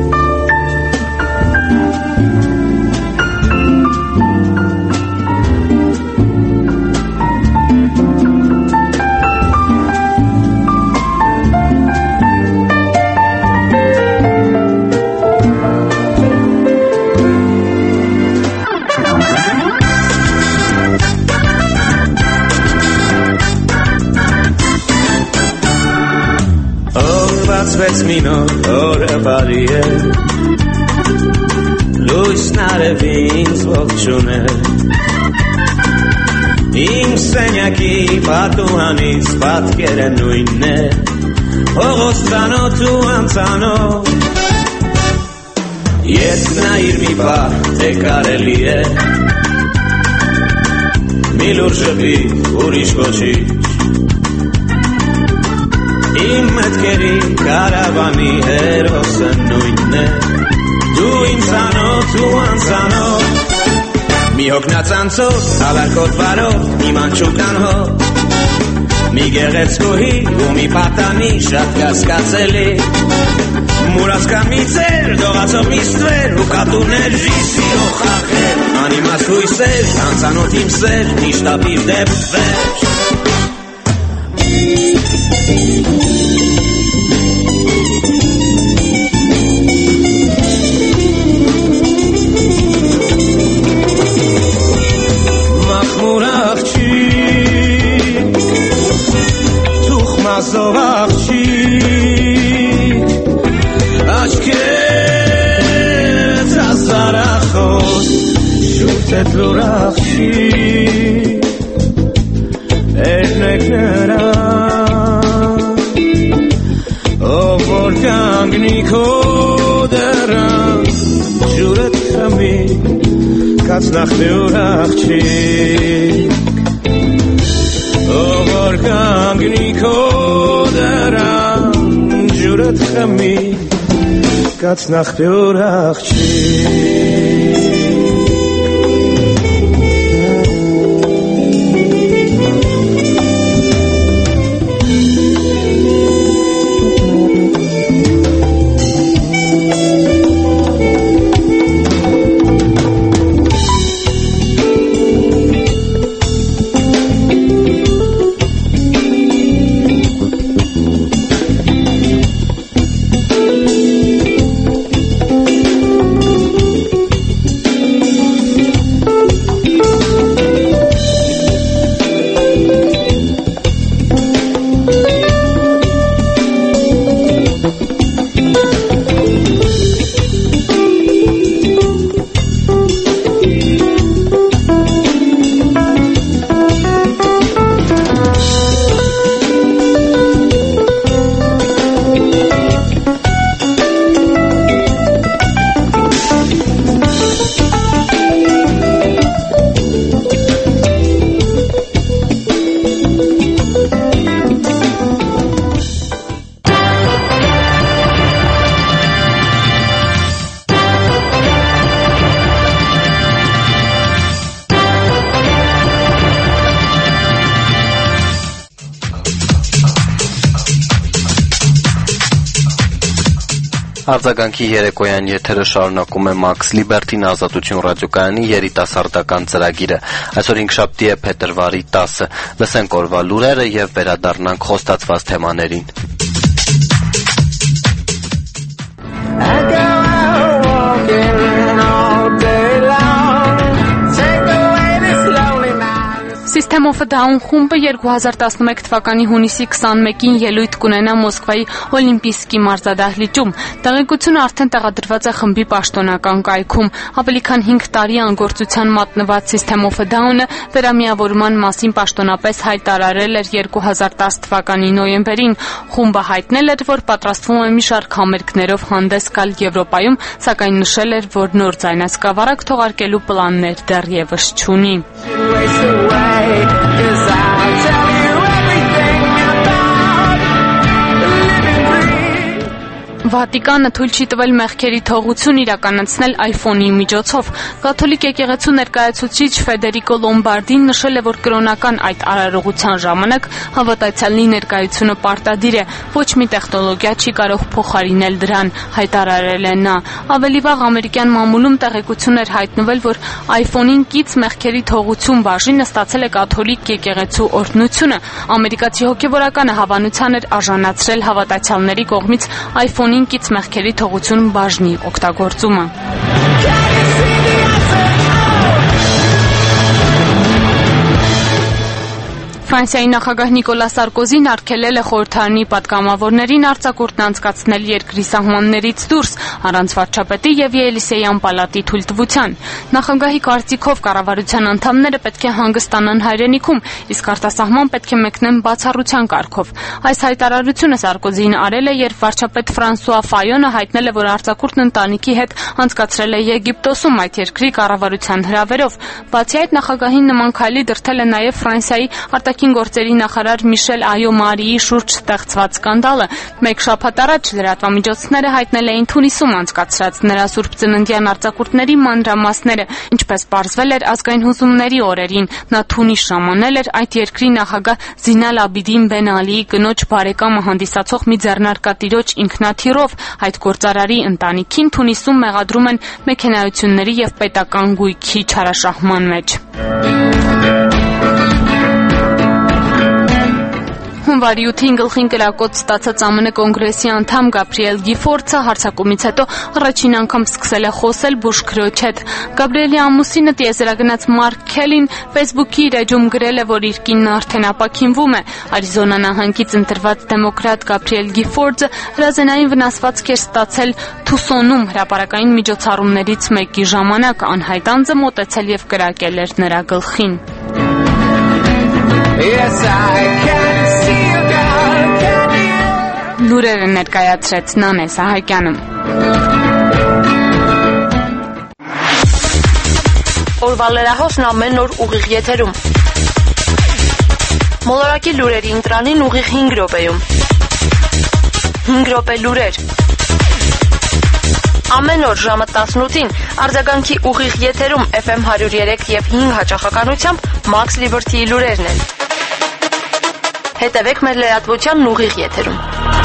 Բացվեց մի նոր օրը բարի է Լույսն արևի ինձ ողջուն է Իմ սենյակի պատուհանից պատկերը նույնն է Հողոց ծանոթ ու անծանոթ Ես նայիր մի պահ թե կարելի է Մի լուր ժպի ուրիշ ոչինչ Իմ մտքերի կարավանի հերոսը նույնն է Դու իմ ծանոթ ու անծանոթ Մի հոգնած անցով, հավարկոտ վարով, մի մանչուկան հով Մի գեղեցկուհի ու մի պատանի շատ կասկածելի Մուրած կամիցեր, դողացող մի ստվեր ու կատուներ ժիսի օխախեր Անիմաց հույսեր, անծանոթ իմ սեր, միշտ ապիր դեպ վերջ Mazov աղջիկ Աչքերս ազարախոտ Շուրթետ լուր աղջիկ Էրնեք նրան Ով որ կանգնի քո դռան Ջուրդ խմի կացնախ լուր աղջիկ Ով որ կանգնի քո դռան ջուրդ խմի կացնախ լուր աղջիկ Արձագանքի երեկոյան եթերը շարունակում է Max Liberty-ն Ազատություն ռադիոկայանի երիտասարդական ծրագիրը։ Այսօր հինգշաբթի է, փետրվարի տասը։ Լսենք օրվա լուրերը եւ վերադառնանք խոստացված թեմաներին։ System of a Down խումբը երկու հազար տասնմեկ թվականի հունիսի քսանմեկին ելույթ կունենա Մոսկվայի Օլիմպիիսկի մարզադահլիճում։ Տեղեկությունը արդեն տեղադրված է խմբի պաշտոնական կայքում։ Ավելի քան հինգ տարի անգործության մատնված System of a Down-ը վերամիավորման մասին պաշտոնապես հայտարարել էր երկու հազար տասը թվականի նոյեմբերին։ Խումբը հայտնել էր, որ պատրաստվում է մի շարք համերգներով հանդես գալ Եվրոպայում, սակայն նշել էր, որ նոր ձայնասկավառակ թողարկելու պլաններ դեռևս չունի։ Cause I'll tell you everything about living free. Վատիկանը թույլ չի տվել մեղքերի թողություն իրականացնել iPhone-ի միջոցով։ Կաթոլիկ եկեղեցու ներկայացուցիչ Ֆեդերիկո Լոմբարդին նշել է, որ կրոնական այդ արարողության ժամանակ հավատացյալի ներկայությունը պարտադիր է, ոչ մի տեխնոլոգիա չի կարող փոխարինել դրան, հայտարարել է նա։ Ավելի վաղ ամերիկյան մամուլում տեղեկություն էր հայտնվել, որ iPhone-ին կից մեղքերի թողություն բաժինը ստացել է կաթոլիկ եկեղեցու օրհնությունը։ Ամերիկացի հոգևորականը հավանության էր արժանացրել հավատացյալների կողմից iPhone-ին կից մեղքերի թողություն բաժնի օգտագործումը։ Ֆրանսիայի նախագահ Նիկոլա Սարկոզին արգելել է խորհրդարանի պատգամավորներին արձակուրդն անցկացնել երկրի սահմաններից դուրս, առանց վարչապետի եւ Ելիսեյան պալատի թույլտվության։ Նախագահի կարծիքով կառավարության անդամները պետք է հանգստանան հայրենիքում, իսկ արտասահման պետք է մեկնեն բացառության կարգով։ Այս հայտարարությունը Սարկոզին արել է, երբ վարչապետ Ֆրանսուଆ Ֆայոնը հայտնել է, որ արձակուրդն ընտանիքի հետ անցկացրել է Եգիպտոսում այդ երկրի կառավարության հրավերով։ Բացի այդ, նախագահին նման քայլի դրդել է նաեւ Ֆրանսիայի արտաքին գործերի նախարար Միշել Այոմարիի շուրջ ստեղծված սկանդալը։ Մեկ շաբաթ առաջ լրատվամիջոցները հայտնել էին Թունիսում անցկացրած նրա սուրբ ծննդյան արձակուրդների մանրամասները, ինչպես պարզվել էր ազգային հուզումների օրերին։ Նա Թունիս ժամանել էր այդ երկրի նախագահ Զինալ Աբիդին Բեն Ալիի կնոջ բարեկամը հանդիսացող մի ձեռնարկատիրոջ ինքնաթիռով։ Այդ գործարարի ընտանիքին Թունիսում մեղադրում են մեքենայությունների եւ պետական գույքի չարաշահման մեջ։ Հունվարի ութին գլխին կրակոց ստացած ԱՄՆ կոնգրեսի անդամ Գաբրիել Գիֆորդսը հարձակումից հետո առաջին անգամ սկսել է խոսել Բուշ քրոջ հետ։ Գաբրիելի ամուսինը տիեզերագնաց Մարկ Քելին Facebook-ի իր էջում գրել է, որ իր կինն արդեն ապաքինվում է։ Արիզոնա նահանգից ընտրված դեմոկրատ Գաբրիել Գիֆորդսը հրազենային վնասվածք էր ստացել Թուսոնում հրապարակային միջոցառումներից մեկի ժամանակ։ Անհայտ անձը մոտեցել եւ կրակել էր նրա գլխին։ Yes, I can see you, girl, can you? Լուրերը ներկայացրեց Նանե Սահակյանը։ Օրվա լրահոսն ամեն օր ուղիղ եթերում։ Մոլորակի լուրերի ընտրանին ուղիղ հինգ րոպեում։ հինգ րոպե լուրեր։ Ամեն օր ժամը տասնութին արձագանքի ուղիղ եթերում F M հարյուր երեք եւ հինգ հաճախականությամբ Max Liberty-ի լուրերն են։ Հետևեք մեր լրատվությանն ուղիղ եթերում։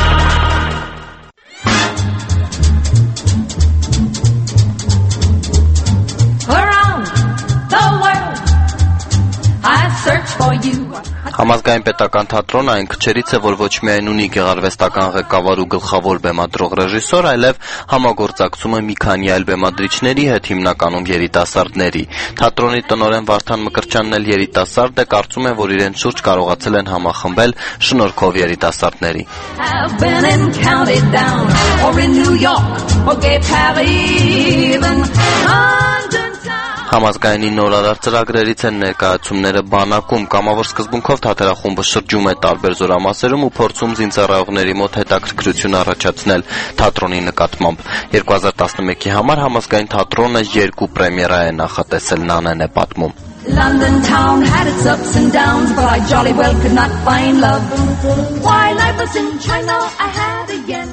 Around the world, I search for you. Համազգային պետական թատրոնը այն քչերից է, որ ոչ միայն ունի գեղարվեստական ղեկավար ու գլխավոր բեմադրող ռեժիսոր, այլև համագործակցում է մի քանի այլ բեմադրիչների հետ, հիմնականում երիտասարդների։ Թատրոնի տնօրեն Վարդան Մկրտչյանն էլ երիտասարդ է, կարծում է, որ իրենց շուրջ կարողացել են համախմբել շնորհքով երիտասարդների։ I've been in County Down or in New York or Gay Paris even London. Համազգայինի նորարար ծրագրերից են ներկայացումները բանակում։ Կամավոր սկզբունքով թատերախումբը շրջում է տարբեր զորամասերում ու փորձում զինծառայողների մոտ հետաքրքրություն առաջացնել թատրոնի նկատմամբ։ երկու հազար տասնմեկի համար համազգային թատրոնը երկու պրեմիերա է նախատեսել, Նանեն է պատմում։ London town had its ups and downs, but I jolly well could not find love. While I was in China, I had again.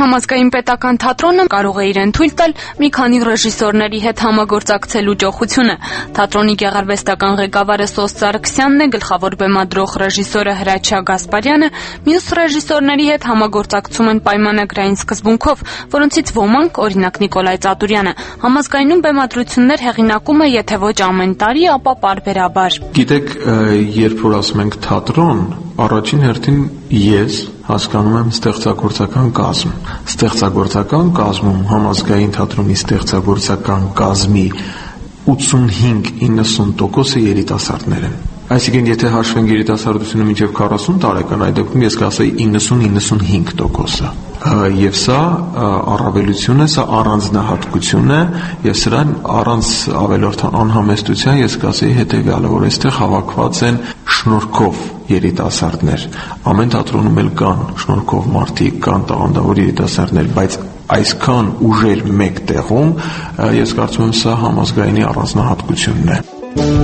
Համազգային պետական թատրոնը կարող է իրեն թույլ տալ մի քանի ռեժիսորների հետ համագործակցելու ճոխությունը։ Թատրոնի գեղարվեստական ղեկավարը Սոս Սարգսյանն է, գլխավոր բեմադրող ռեժիսորը Հրաչյա Գասպարյանը, մյուս ռեժիսորների հետ համագործակցում են պայմանագրային սկզբունքով, որոնցից ոմանք, օրինակ Նիկոլայ Ծատուրյանը, համազգայնում բեմադրություններ հեղինակում է եթե ոչ ամեն տարի, ապա պարբերաբար։ Գիտեք, երբ որ ասում ենք թատրոն, առաջին հերթին ես հասկանում եմ ստեղծագործական կազմ։ Ստեղծագործական կազմում համազգային թատրոնի ստեղծագործական կազմի ութսունհինգ իննսուն տոկոսը երիտասարդներ են։ Այսինքն, եթե հաշվենք երիտասարդությունը մինչև քառասուն տարեկան, այդ դեպքում ես կասեի իննսուն իննսունհինգ տոկոսը։ Եվ սա առավելություն է, սա առանձնահատկություն է, եւ սրան առանց ավելորդ անհամեստության ես կասեի հետեւյալը, որ այստեղ հավաքված են շնորհքով երիտասարդներ։ Ամեն թատրոնում էլ կան շնորհքով մարդիկ, կան տաղանդավոր երիտասարդներ, բայց այսքան ուժեր մեկ տեղում, ես կարծում եմ սա համազգայինի առանձնահատկությունն է։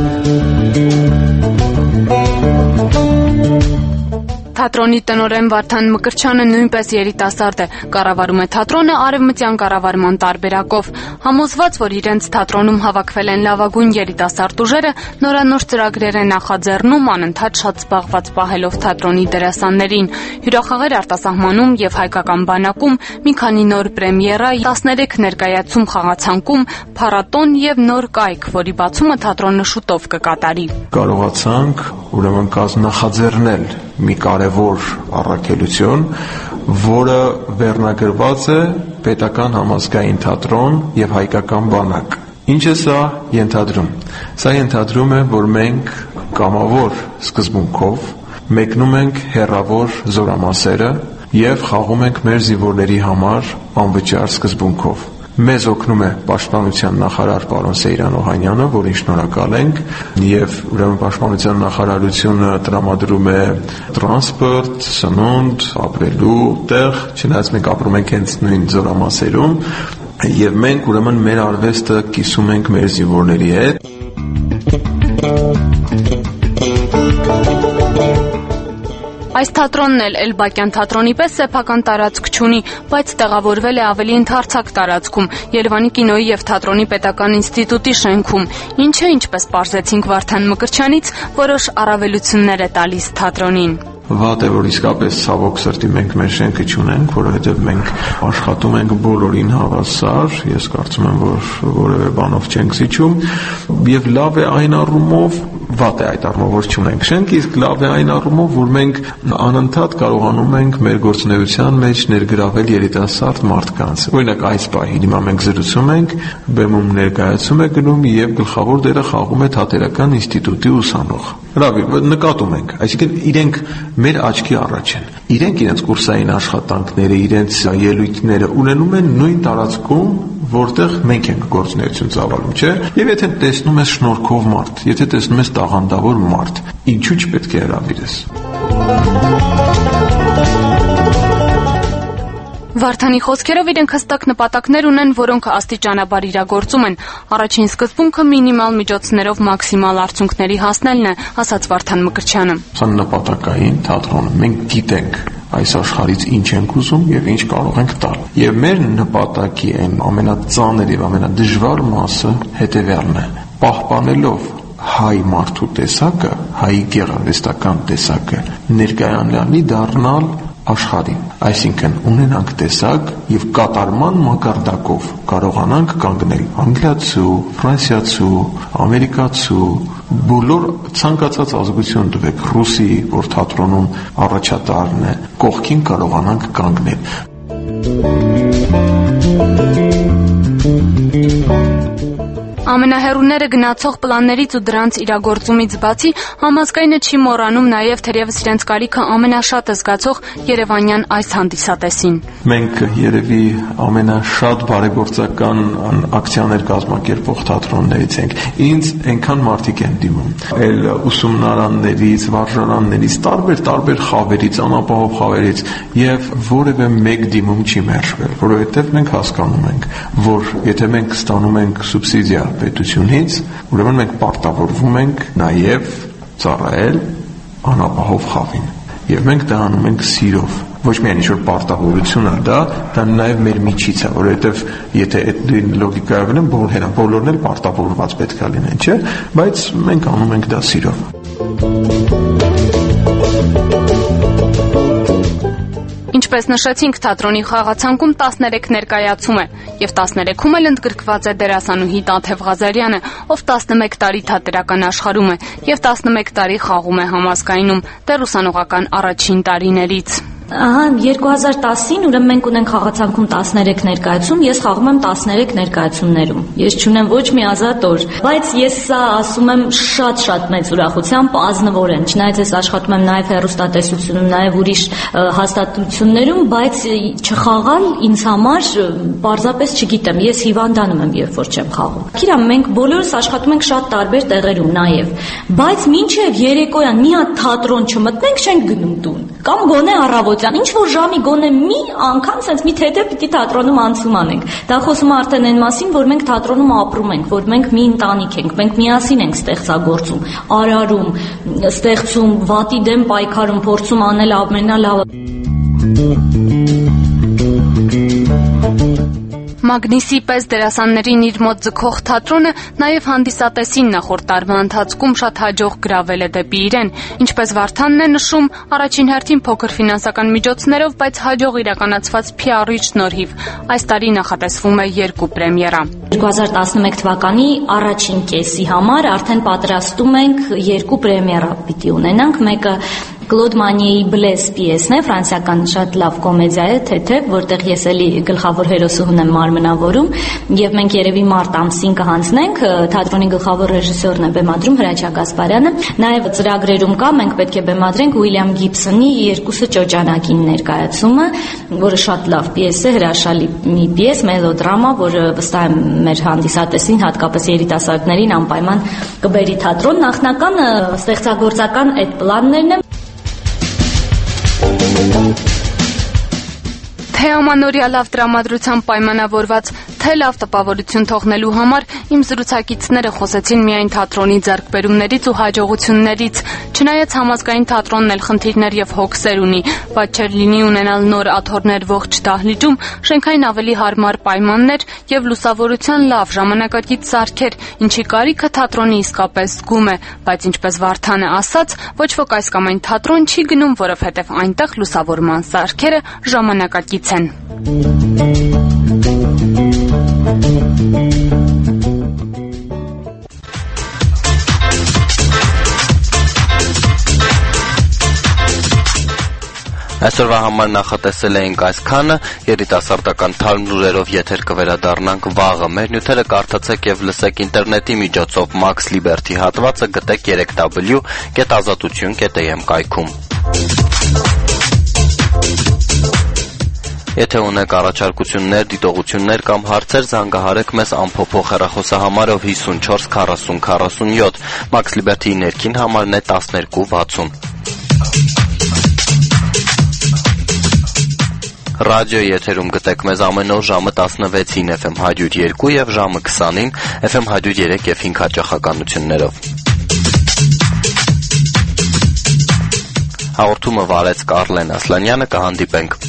Թատրոնի տնօրեն Վարդան Մկրտչյանը նույնպես երիտասարդ է, կառավարում է թատրոնը արևմտյան կառավարման տարբերակով։ Համոզված, որ իրենց թատրոնում հավաքվել են լավագույն երիտասարդ ուժերը, նորանոր ծրագրեր է նախաձեռնում, անընդհատ շատ զբաղված պահելով թատրոնի դերասաններին։ Հյուրախաղեր արտասահմանում եւ հայկական բանակում, մի քանի նոր պրեմիերա, տասներեք ներկայացում խաղացանկում, փառատոն եւ նոր կայք, որի բացումը թատրոնը շուտով կկատարի։ Կարողացանք ուրեմն կազմնախաձեռնել մի կարևոր առաքելություն, որը վերնագրված է պետական համազգային թատրոն եւ հայկական բանակ։ Ինչ է սա ենթադրում։ Սա ենթադրում է, որ մենք կամավոր սկզբունքով մեկնում ենք հերավոր զորամասերը եւ խաղում ենք մեր զինվորների համար անվճար սկզբունքով։ Մեզ օգնում է պաշտպանության նախարար պարոն Սեյրան Օհանյանը, որին շնորհակալ ենք, եւ ուրեմն պաշտպանության նախարարությունը տրամադրում է տրանսպորտ, սնունդ, ապրելու տեղ, չնայած մենք ապրում ենք հենց նույն զորամասերում, եւ մենք ուրեմն մեր արվեստը կիսում ենք մեր զինվորների հետ։ Այս թատրոնն էլ Էլբակյան թատրոնի պես սեփական տարածք չունի, բայց տեղավորվել է ավելի ընդարձակ տարածքում, Երևանի կինոյի եւ թատրոնի պետական ինստիտուտի շենքում, ինչը, ինչպես պարզեցինք Վարդան Մկրտչյանից, որոշ առավելություններ է տալիս թատրոնին։ Վատ է, որ իսկապես ցավոք սրտի մենք մեր շենքը չունենք, որովհետև մենք աշխատում ենք բոլորին հավասար, ես կարծում եմ, որ որևէ բանով չենք զիջում, եւ լավ է այն առումով, վատ է այդ առումով, որ չունենք շենք, իսկ լավ է այն առումով, որ մենք անընդհատ կարողանում ենք մեր գործունեության մեջ ներգրավել երիտասարդ մարդկանց։ Օրինակ այս պահին հիմա մենք զրուցում ենք, բեմում ներկայացում է գնում եւ գլխավոր դերը խաղում է Թատերական ինստիտուտի ուսանող։ Լավ, նկատում ենք, այսինքն իրենք մեր աչքի առաջ են։ Իրենք իրենց կուրսային աշխատանքները, իրենց ելույթները ունենում են նույն տարածքում, որտեղ մենք ենք գործունեություն ծավալում, չէ՞։ Եվ եթե տեսնում ես շնորհքով մարդ, եթե տեսնում ես տաղանդավոր մարդ, ինչու՞ չպետք է հրավիրես։ Վարդանի խոսքերով իրենք հստակ նպատակներ ունեն, որոնք աստիճանաբար իրագործում են։ Առաջին սկզբունքը մինիմալ միջոցներով մաքսիմալ արդյունքների հասնելն է, ասաց Վարդան Մկրտչյանը։ Սա նպատակային թատրոն է։ Մենք գիտենք այս աշխարհից ինչ ենք ուզում եւ ինչ կարող ենք տալ։ Եվ մեր նպատակի այն ամենածանր եւ ամենադժվար մասը հետեւյալն է. պահպանելով հայ մարդու տեսակը, հայի գեղարվեստական տեսակը, ներկայանալի դառնալ աշխարհին, այսինքն ունենանք տեսակ եւ կատարման մակարդակով կարողանանք կանգնել անգլիացու, ֆրանսիացու, ամերիկացու, բոլոր ցանկացած ազգություն տվեք, ռուսի, որ թատրոնում առաջատարն է, կողքին կարողանանք կանգնել։ Ամենահեռուները գնացող պլաններից ու դրանց իրագործումից բացի համազգայինը չի մոռանում նաև թերևս իրենց կարիքը ամենաշատը զգացող երևանյան այս հանդիսատեսին։ Մենք երևի ամենաշատ բարեգործական ակցիաներ կազմակերպող թատրոններից ենք։ Ինձ այնքան մարդիկ են դիմում, այլ ուսումնարաններից, վարժարաններից, տարբեր տարբեր խավերից, անապահով խավերից, եւ որևէ մեկ դիմում չի մերժվել, որովհետեւ մենք հասկանում ենք, որ եթե մենք ստանում ենք սուբսիդիա պետությունից, ուրեմն մենք պարտավորվում ենք նաև ծառայել անապահով խավին։ եւ մենք դա անում ենք սիրով, ոչ միայն ինչ-որ պարտավորություն է դա, դա նաև մեր միջից է, որովհետև եթե այդ լոգիկայով լինեն, բոլորն բոլորն էլ պարտավորված պետք է լինեն, չէ՞, բայց մենք անում ենք դա սիրով։ Ինչպես նշեցինք, թատրոնի խաղացանկում տասներեք ներկայացում է, եւ տասներեքում էլ ընդգրկված է դերասանուհի Տաթև Ղազարյանը, ով տասնմեկ տարի թատերական աշխարհում է եւ տասնմեկ տարի խաղում է համազգայինում, դեռ ուսանողական առաջին տարիներից։ Ահա երկու հազար տասին ուրեմն մենք ունենք խաղացանկում տասներեք ներկայացում, ես խաղում եմ տասներեք ներկայացումներում։ Ես չունեմ ոչ մի ազատ օր, բայց ես սա ասում եմ շատ-շատ մեծ ուրախությամբ, ազնվորեն, չնայած ես աշխատում եմ նաև հեռուստատեսությունում, նաև ուրիշ հաստատություններում, բայց չխաղալ ինձ համար պարզապես չգիտեմ, ես հիվանդանում եմ, երբ որ չեմ խաղում։ Քիրա, մենք բոլորս աշխատում ենք շատ տարբեր տեղերում նաև, բայց մինչև երեկոյան մի հատ թատրոն չմտնենք, չենք գնում տուն, կամ գոնե առավոտյան, ինչ որ ժամի գոնե մի անգամ sense մի թեթև պիտի թատրոնում անցում անենք։ Դա խոսում է արդեն այն մասին, որ մենք թատրոնում ապրում ենք, որ մենք մի ընտանիք ենք, մենք միասին ենք ստեղծագործում, արարում, ստեղծում, վատի դեմ պայքարում, փորձում անել ամենալավը։ Մագնիսի պես դերասաններին իր մոտ ձգող թատրոնը նաև հանդիսատեսին նախորդ տարվա ընթացքում շատ հաջող գրավել է դեպի իրեն, ինչպես Վարդանն է նշում, առաջին հերթին փոքր ֆինանսական միջոցներով, բայց հաջող իրականացված փի ար-ի շնորհիվ։ Այս տարի նախատեսվում է երկու պրեմիերա։ երկու հազար տասնմեկ թվականի առաջին կեսի համար արդեն պատրաստում ենք երկու պրեմիերա պիտի ունենանք, մեկը Կլոդ Մանիեի Բլես պիեսն է, ֆրանսիական շատ լավ կոմեդիա է, թեթև, որտեղ ես էլի գլխավոր հերոսուհուն եմ մարմնավորում, եւ մենք երևի մարտ ամսին կհանձնենք, թատրոնի գլխավոր ռեժիսորն է բեմադրում Հրաչյա Գասպարյանը, նաեւ ծրագրերում կա, մենք պետք է բեմադրենք Ուիլյամ Գիբսոնի Երկուսը ճոճանակին ներկայացումը, որը շատ լավ պիես է, հրաշալի մի պիես, մելոդրամա, որը վստահ եմ մեր հանդիսատեսին, հատկապես երիտասարդներին անպայման կբերի թատրոն, նախնական ստեղծագործական այդ պլաններն են։ Թե ամանորյա լավ տրամադրության պայմանավորված, թե լավ տպավորություն թողնելու համար իմ զրուցակիցները խոսեցին միայն թատրոնի ձեռքբերումներից ու հաջողություններից, չնայած համազգային թատրոնն էլ խնդիրներ եւ հոգսեր ունի, բայց չէր լինի ունենալ նոր աթոռներ ողջ դահլիճում, շենքային ավելի հարմար պայմաններ եւ լուսավորության լավ ժամանակակից սարքեր, ինչի կարիքը թատրոնի իսկապես զգում է, բայց ինչպես Վարդանը ասաց, ոչ ոք այս կամ այն թատրոն չի գնում, որովհետեւ այնտեղ լուսավորման սարքերը ժամանակակից են։ Այսօրվա համար նախատեսել էինք այսքանը, երիտասարդական թարմ լուրերով եթեր կվերադառնանք վաղը։ Մեր նյութերը կարդացեք եւ լսեք ինտերնետի միջոցով Max Liberty հատվածը գտեք three w dot azatutun dot a m կայքում։ Եթե ունեք առաջարկություններ, դիտողություններ կամ հարցեր, զանգահարեք մեզ անփոփոխ հեռախոսահամարով հիսուն չորս քառասուն քառասունյոթ, Max Liberty-ի ներքին համարն է տասներկու վաթսուն։ Ռադիոյի եթերում գտեք մեզ ամեն օր ժամը տասնվեցին F M one oh two եւ ժամը քսանին F M one oh three եւ five հաճախականություններով։ Հաղորդումը վարեց Կարլեն Ասլանյանը, կհանդիպենք։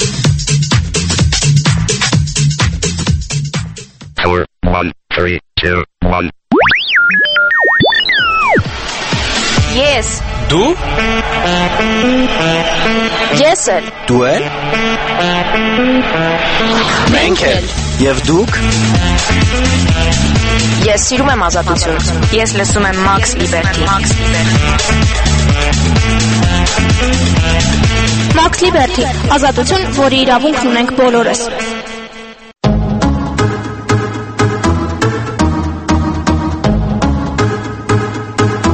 Four, one, three, two, one. Yes. Դու? Ես էլ։ Դու էլ։ Մենք էլ։ Եվ դուք։ Ես սիրում եմ ազատություն։ Ես լսում եմ Max Liberty։ Max Liberty, ազատություն, որի իրավունքն ունենք բոլորս։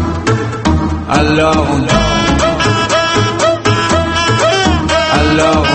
Alors on, alors